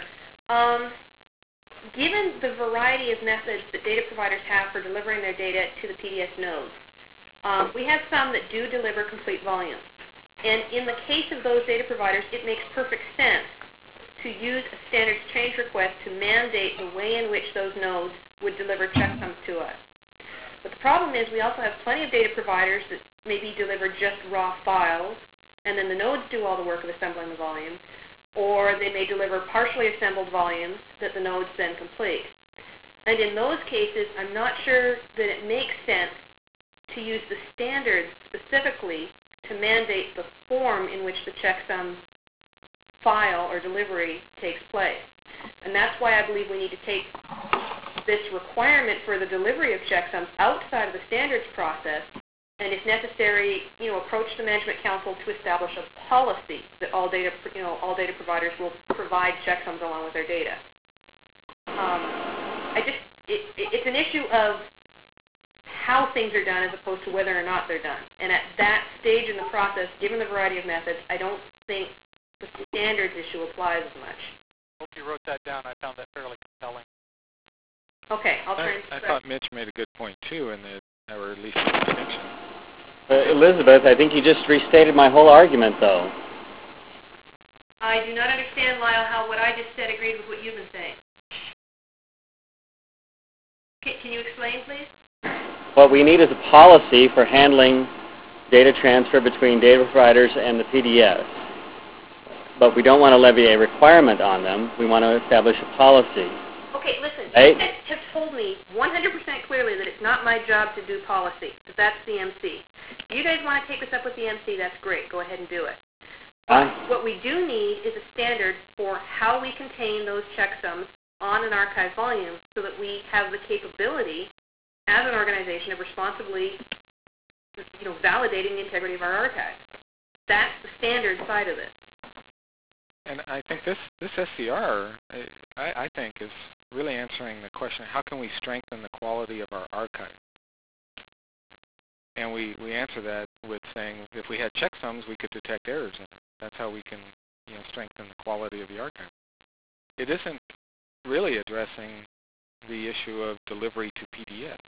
Speaker 5: Given the variety of methods that data providers have for delivering their data to the PDS nodes, we have some that do deliver complete volumes. And in the case of those data providers, it makes perfect sense to use a standards change request to mandate the way in which those nodes would deliver checksums to us. But the problem is we also have plenty of data providers that maybe deliver just raw files, and then the nodes do all the work of assembling the volume, or they may deliver partially assembled volumes that the nodes then complete. And in those cases, I'm not sure that it makes sense to use the standards specifically to mandate the form in which the checksum file or delivery takes place. And that's why I believe we need to take this requirement for the delivery of checksums outside of the standards process, and if necessary, approach the Management Council to establish a policy that all data providers will provide checksums along with their data. It's an issue of how things are done as opposed to whether or not they're done. And at that stage in the process, given the variety of methods, I don't think the standards issue applies as much.
Speaker 2: Hope you wrote that down. I found that fairly compelling.
Speaker 5: Okay, I'll turn
Speaker 8: I thought Mitch made a good point too, in that, or at least a distinction.
Speaker 4: Elizabeth, I think you just restated my whole argument, though.
Speaker 5: I do not understand, Lyle, how what I just said agreed with what you've been saying. Can you explain, please?
Speaker 4: What we need is a policy for handling data transfer between data providers and the PDS. But we don't want to levy a requirement on them. We want to establish a policy.
Speaker 5: Okay, listen,
Speaker 4: Right?
Speaker 5: you have told me 100% clearly that it's not my job to do policy, that that's the MC. If you guys want to take this up with the MC, that's great. Go ahead and do it. But what we do need is a standard for how we contain those checksums on an archive volume so that we have the capability as an organization of responsibly validating the integrity of our archive. That's the standard side of it.
Speaker 8: And I think this SCR, I think, is really answering the question, how can we strengthen the quality of our archive? And we answer that with saying, if we had checksums, we could detect errors in it. That's how we can strengthen the quality of the archive. It isn't really addressing the issue of delivery to PDS.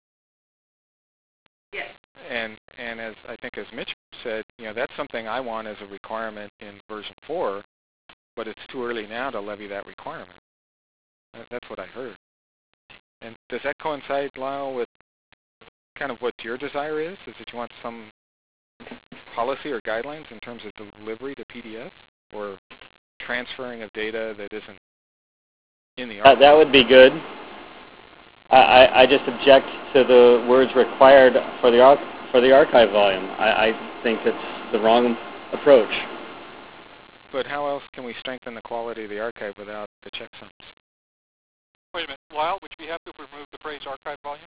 Speaker 5: Yes.
Speaker 8: And as I think as Mitch said, that's something I want as a requirement in version 4, but it's too early now to levy that requirement. That's what I heard. And does that coincide, Lyle, with kind of what your desire is? Is that you want some policy or guidelines in terms of delivery to PDS or transferring of data that isn't in the archive?
Speaker 4: That would be good. I just object to the words required for the archive volume. I think it's the wrong approach.
Speaker 8: But how else can we strengthen the quality of the archive without the checksums?
Speaker 2: Wait a minute, Lyle, would we have to remove the phrase archive volume?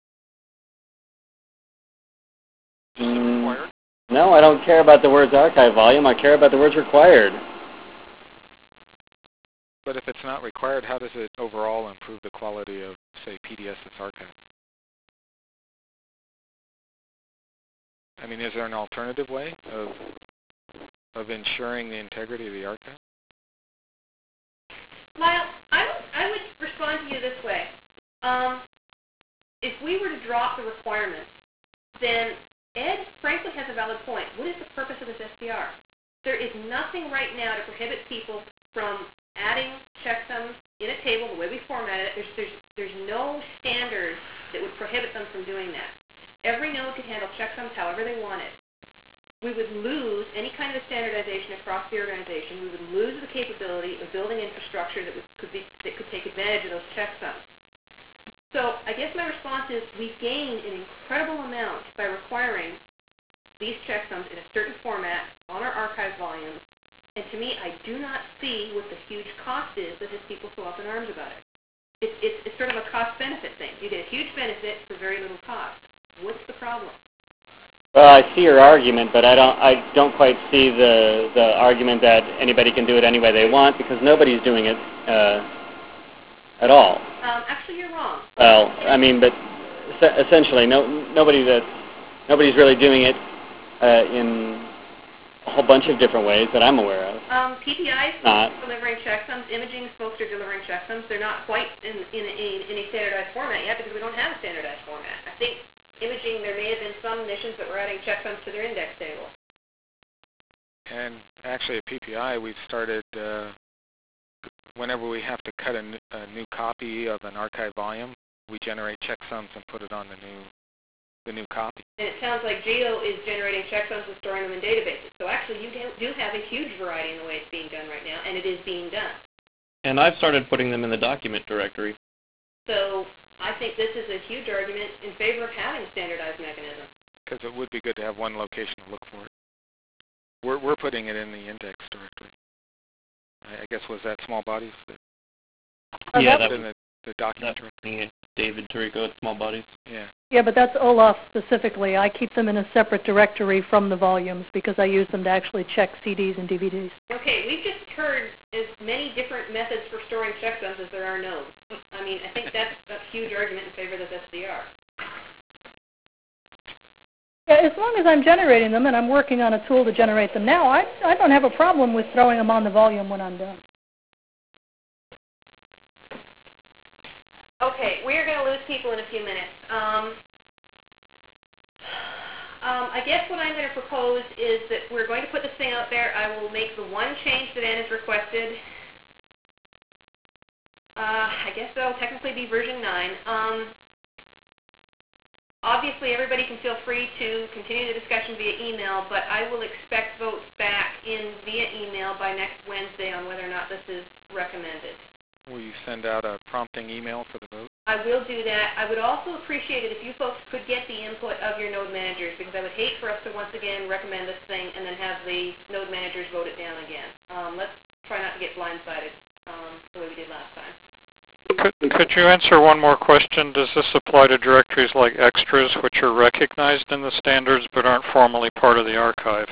Speaker 2: Is it required?
Speaker 4: No, I don't care about the words archive volume. I care about the words required.
Speaker 8: But if it's not required, how does it overall improve the quality of, say, PDS's archive? I mean, is there an alternative way of ensuring the integrity of the archive?
Speaker 5: Lyle, I would respond to you this way. If we were to drop the requirement, then Ed frankly has a valid point. What is the purpose of this SCR? There is nothing right now to prohibit people from adding checksums in a table the way we formatted it. There's no standard that would prohibit them from doing that. Every node could handle checksums however they wanted. We would lose any kind of standardization across the organization. We would lose the capability of building infrastructure that could take advantage of those checksums. So I guess my response is we gain an incredible amount by requiring these checksums in a certain format on our archive volumes. And to me, I do not see what the huge cost is that has people so up in arms about it. It's sort of a cost-benefit thing. You get a huge benefit for very little cost. What's the problem?
Speaker 4: Well, I see your argument, but I don't quite see the argument that anybody can do it any way they want because nobody's doing it at all.
Speaker 5: Actually, you're wrong.
Speaker 4: Well, I mean, but essentially, nobody's really doing it in whole bunch of different ways that I'm aware of.
Speaker 5: PPIs
Speaker 4: Not.
Speaker 5: delivering checksums, imaging folks are delivering checksums. They're not quite in a standardized format yet because we don't have a standardized format. I think imaging, there may have been some missions that were adding checksums to their index table.
Speaker 8: And actually at PPI we've started, whenever we have to cut a new copy of an archive volume, we generate checksums and put it on the new copy.
Speaker 5: And it sounds like Geo is generating checksums and storing them in databases. So actually you do have a huge variety in the way it's being done right now, and it is being done.
Speaker 10: And I've started putting them in the document directory.
Speaker 5: So I think this is a huge argument in favor of having a standardized mechanism.
Speaker 8: Because it would be good to have one location to look for it. We're putting it in the index directory. I guess was that small bodies?
Speaker 10: Yeah,
Speaker 8: that
Speaker 10: that
Speaker 8: in the document directory.
Speaker 10: David Tirico at Small Bodies.
Speaker 8: Yeah.
Speaker 3: Yeah, but that's OLAF specifically. I keep them in a separate directory from the volumes because I use them to actually check CDs and DVDs.
Speaker 5: Okay, we've just heard as many different methods for storing checksums as there are nodes. I mean, I think that's a huge argument in favor of this SDR.
Speaker 3: Yeah, as long as I'm generating them and I'm working on a tool to generate them now, I don't have a problem with throwing them on the volume when I'm done.
Speaker 5: Okay, we're going to lose people in a few minutes. I guess what I'm going to propose is that we're going to put this thing out there. I will make the one change that Ann has requested. I guess that'll technically be version 9. Obviously, everybody can feel free to continue the discussion via email, but I will expect votes back in via email by next Wednesday on whether or not this is recommended.
Speaker 8: Will you send out a prompting email for the vote?
Speaker 5: I will do that. I would also appreciate it if you folks could get the input of your node managers, because I would hate for us to once again recommend this thing and then have the node managers vote it down again. Let's try not to get blindsided the way we did last time.
Speaker 1: Could you answer one more question? Does this apply to directories like extras, which are recognized in the standards but aren't formally part of the archive?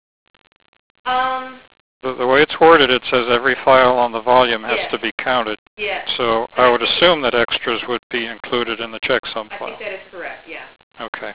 Speaker 1: The way it's worded, it says every file on the volume has to be counted.
Speaker 5: Yes.
Speaker 1: So I would assume that extras would be included in the checksum file.
Speaker 5: I think that is correct, yeah.
Speaker 1: Okay.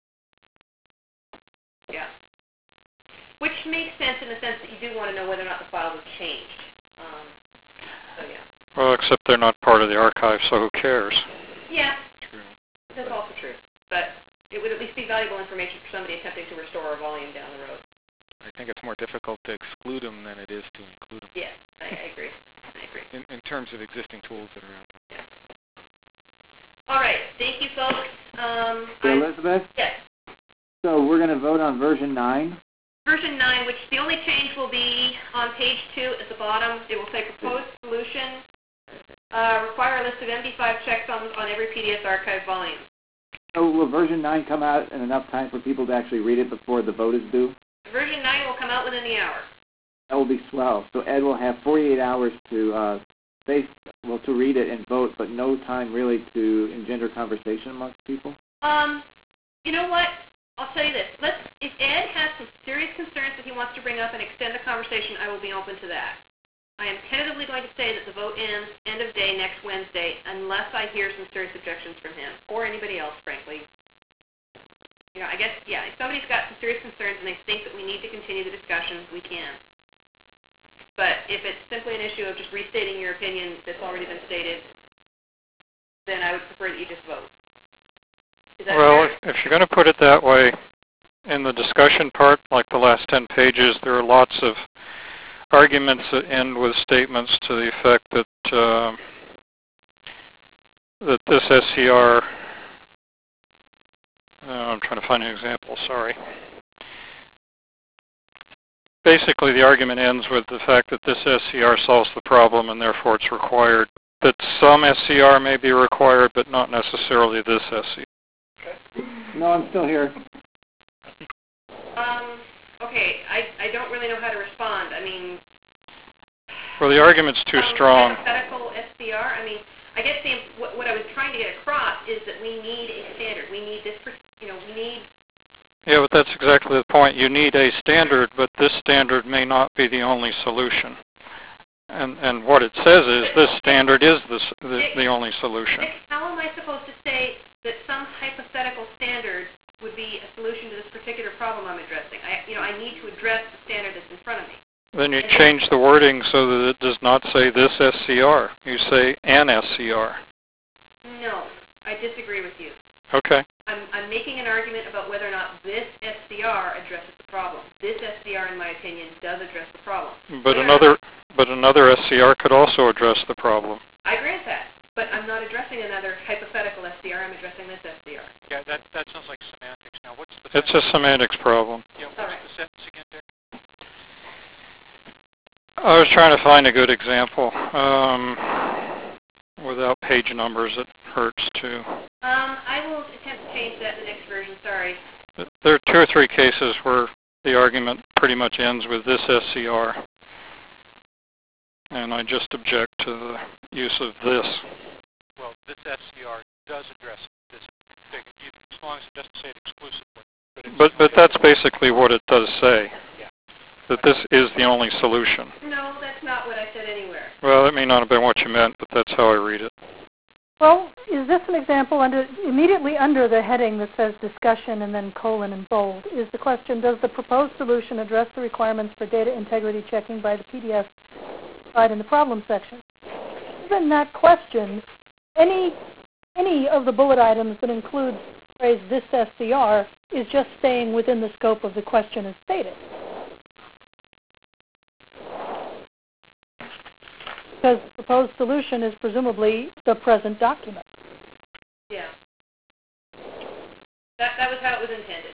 Speaker 5: Yeah. Which makes sense in the sense that you do want to know whether or not the file was changed. So yeah.
Speaker 1: Well, except they're not part of the archive, so who cares?
Speaker 5: Yeah.
Speaker 8: True.
Speaker 5: That's also true. But it would at least be valuable information for somebody attempting to restore a volume down the road.
Speaker 8: I think it's more difficult to exclude them than it is to include them.
Speaker 5: Yes, I agree. I agree.
Speaker 8: In terms of existing tools that are out there.
Speaker 5: Yeah. All right. Thank you, folks.
Speaker 6: Elizabeth?
Speaker 5: Yes.
Speaker 6: So we're going to vote on version 9.
Speaker 5: Version 9, which the only change will be on page 2 at the bottom. It will say proposed solution. Require a list of MD5 checksums on every PDS archive volume.
Speaker 6: So will version 9 come out in enough time for people to actually read it before the vote is due?
Speaker 5: Version 9 will come out within the hour.
Speaker 6: That will be swell. So Ed will have 48 hours to to read it and vote, but no time really to engender conversation amongst people?
Speaker 5: You know what? I'll tell you this. If Ed has some serious concerns that he wants to bring up and extend the conversation, I will be open to that. I am tentatively going to say that the vote ends end of day next Wednesday unless I hear some serious objections from him or anybody else, frankly. You know, I guess, yeah, if somebody's got some serious concerns and they think that we need to continue the discussion, we can. But if it's simply an issue of just restating your opinion that's already been stated, then I would prefer that you just vote. Is that
Speaker 1: Well,
Speaker 5: fair?
Speaker 1: if you're going to put it that way, in the discussion part, like the last 10 pages, there are lots of arguments that end with statements to the effect that that this SCR, I'm trying to find an example, sorry. Basically, the argument ends with the fact that this SCR solves the problem and therefore it's required. That some SCR may be required, but not necessarily this SCR.
Speaker 6: No, I'm still here.
Speaker 5: Okay, I don't really know how to respond. I mean...
Speaker 1: Well, the argument's too strong.
Speaker 5: Hypothetical SCR? I mean, I guess what I was trying to get across is that we need a standard. We need this, we need...
Speaker 1: Yeah, but that's exactly the point. You need a standard, but this standard may not be the only solution. And what it says is this standard is the only solution.
Speaker 5: How am I supposed to say that some hypothetical standard would be a solution to this particular problem I'm addressing. I need to address the standard that's in front of me.
Speaker 1: Then you change the wording so that it does not say this SCR. You say an SCR.
Speaker 5: No, I disagree with you.
Speaker 1: Okay.
Speaker 5: I'm making an argument about whether or not this SCR addresses the problem. This SCR, in my opinion, does address the problem.
Speaker 1: But another SCR could also address the problem.
Speaker 5: I grant that, but I'm not addressing another hypothetical SCR. I'm addressing this SCR.
Speaker 2: Yeah, that sounds like semantics. Now, what's the
Speaker 1: It's a semantics problem.
Speaker 2: Yeah, what's the sentence again, Dick?
Speaker 1: I was trying to find a good example. Without page numbers, it hurts too.
Speaker 5: I will attempt to change that in the next version. Sorry.
Speaker 1: There are 2 or 3 cases where the argument pretty much ends with this SCR. And I just object to the use of this.
Speaker 2: Well, this SCR does address this thing, as long as it doesn't say it exclusively.
Speaker 1: But that's basically what it does say.
Speaker 2: Yeah.
Speaker 1: That this is the only solution.
Speaker 5: No, that's not what I said anywhere.
Speaker 1: Well, that may not have been what you meant, but that's how I read it.
Speaker 3: Well, is this an example immediately under the heading that says discussion and then colon and bold? Is the question, does the proposed solution address the requirements for data integrity checking by the PDF side in the problem section? Given that question, any of the bullet items that include the phrase this SCR is just staying within the scope of the question as stated. Because the proposed solution is presumably the present document.
Speaker 5: Yeah. That was how it was intended.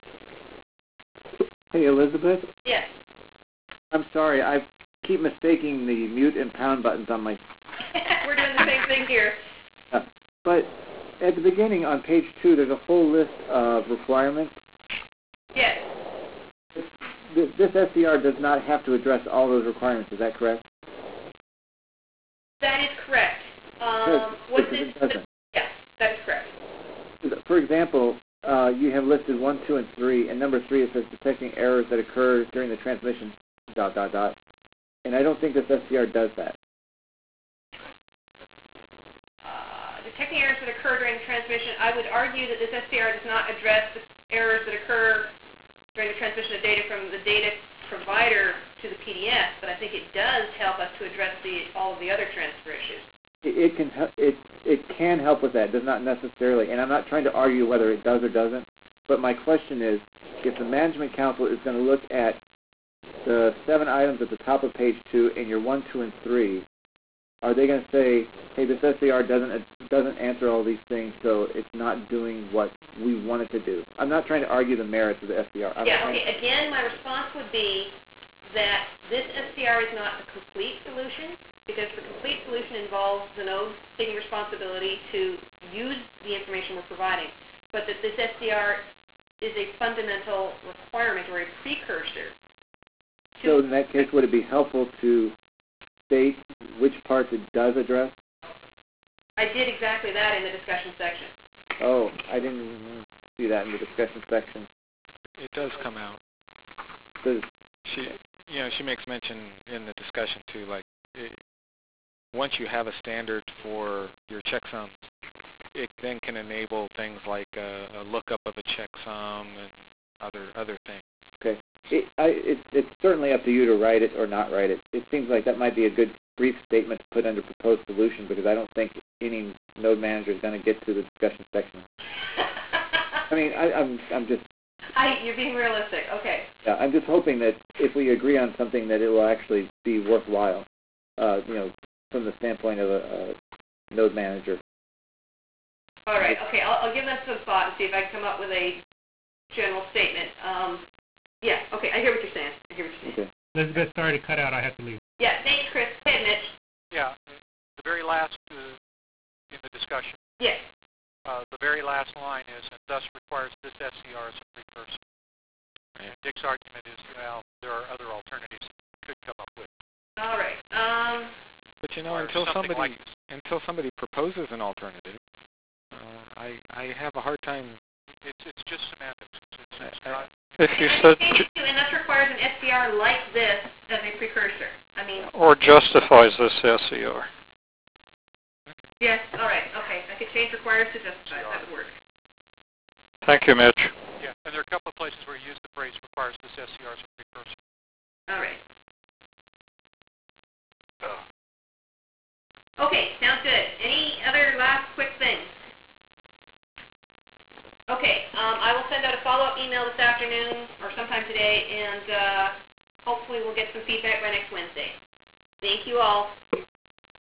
Speaker 6: Hey, Elizabeth?
Speaker 5: Yes.
Speaker 6: I'm sorry, I keep mistaking the mute and pound buttons on my...
Speaker 5: We're doing the same thing here.
Speaker 6: But at the beginning on page 2, there's a whole list of requirements.
Speaker 5: Yes.
Speaker 6: This SCR does not have to address all those requirements, is that correct?
Speaker 5: That is correct. Yeah, that is correct.
Speaker 6: For example, you have listed 1, 2, and 3, and number 3 it says detecting errors that occur during the transmission, ... And I don't think this SCR does that.
Speaker 5: Detecting errors that occur during the transmission, I would argue that this SCR does not address the errors that occur during the transmission of data from the data provider to the PDF, but I think it does help us to address all of the other transfer issues.
Speaker 6: It can help with that. It does not necessarily, and I'm not trying to argue whether it does or doesn't, but my question is, if the Management Council is going to look at the 7 items at the top of page 2 and your 1, 2, and 3, are they going to say, hey, this SCR doesn't answer all these things, so it's not doing what we want it to do? I'm not trying to argue the merits of the SCR.
Speaker 5: Again, my response would be that this SCR is not the complete solution, because the complete solution involves the node taking responsibility to use the information we're providing, but that this SCR is a fundamental requirement or a precursor.
Speaker 6: So in that case, would it be helpful to state which parts it does address?
Speaker 5: I did exactly that in the discussion section.
Speaker 6: Oh, I didn't see that in the discussion section.
Speaker 8: It does come out. She makes mention in the discussion too, like once you have a standard for your checksums, it then can enable things like a lookup of a checksum and other things.
Speaker 6: Okay. It's certainly up to you to write it or not write it. It seems like that might be a good brief statement to put under proposed solution, because I don't think any node manager is going to get to the discussion section. I mean, I'm just...
Speaker 5: You're being realistic. Okay.
Speaker 6: Yeah, I'm just hoping that if we agree on something, that it will actually be worthwhile, from the standpoint of a node manager.
Speaker 5: All right. Okay. I'll give that some thought and see if I can come up with a general statement. Yeah. Okay. I hear what you're saying.
Speaker 6: Okay.
Speaker 7: Elizabeth, sorry to cut out. I have to leave.
Speaker 5: Yeah. Thanks, Chris. Hey, Mitch.
Speaker 2: Yeah. The very last in the discussion.
Speaker 5: Yes.
Speaker 2: The very last line is, and thus requires this SCR as a precursor. And Dick's argument is, well, there are other alternatives that we could come up with.
Speaker 5: All right.
Speaker 8: But until somebody proposes an alternative, I have a hard time.
Speaker 2: It's just semantics. It's not.
Speaker 1: If you said,
Speaker 5: and thus requires an SCR like this as a precursor. I mean.
Speaker 1: or justifies this SCR.
Speaker 5: Yes. All right. Okay. I could change requires to justify. That would work.
Speaker 1: Thank you, Mitch.
Speaker 2: Yeah, and there are a couple of places where you use the phrase requires this SCR as a precursor.
Speaker 5: All right. Okay, sounds good. Any other last quick things? Okay, I will send out a follow-up email this afternoon or sometime today, and hopefully we'll get some feedback by next Wednesday. Thank you all.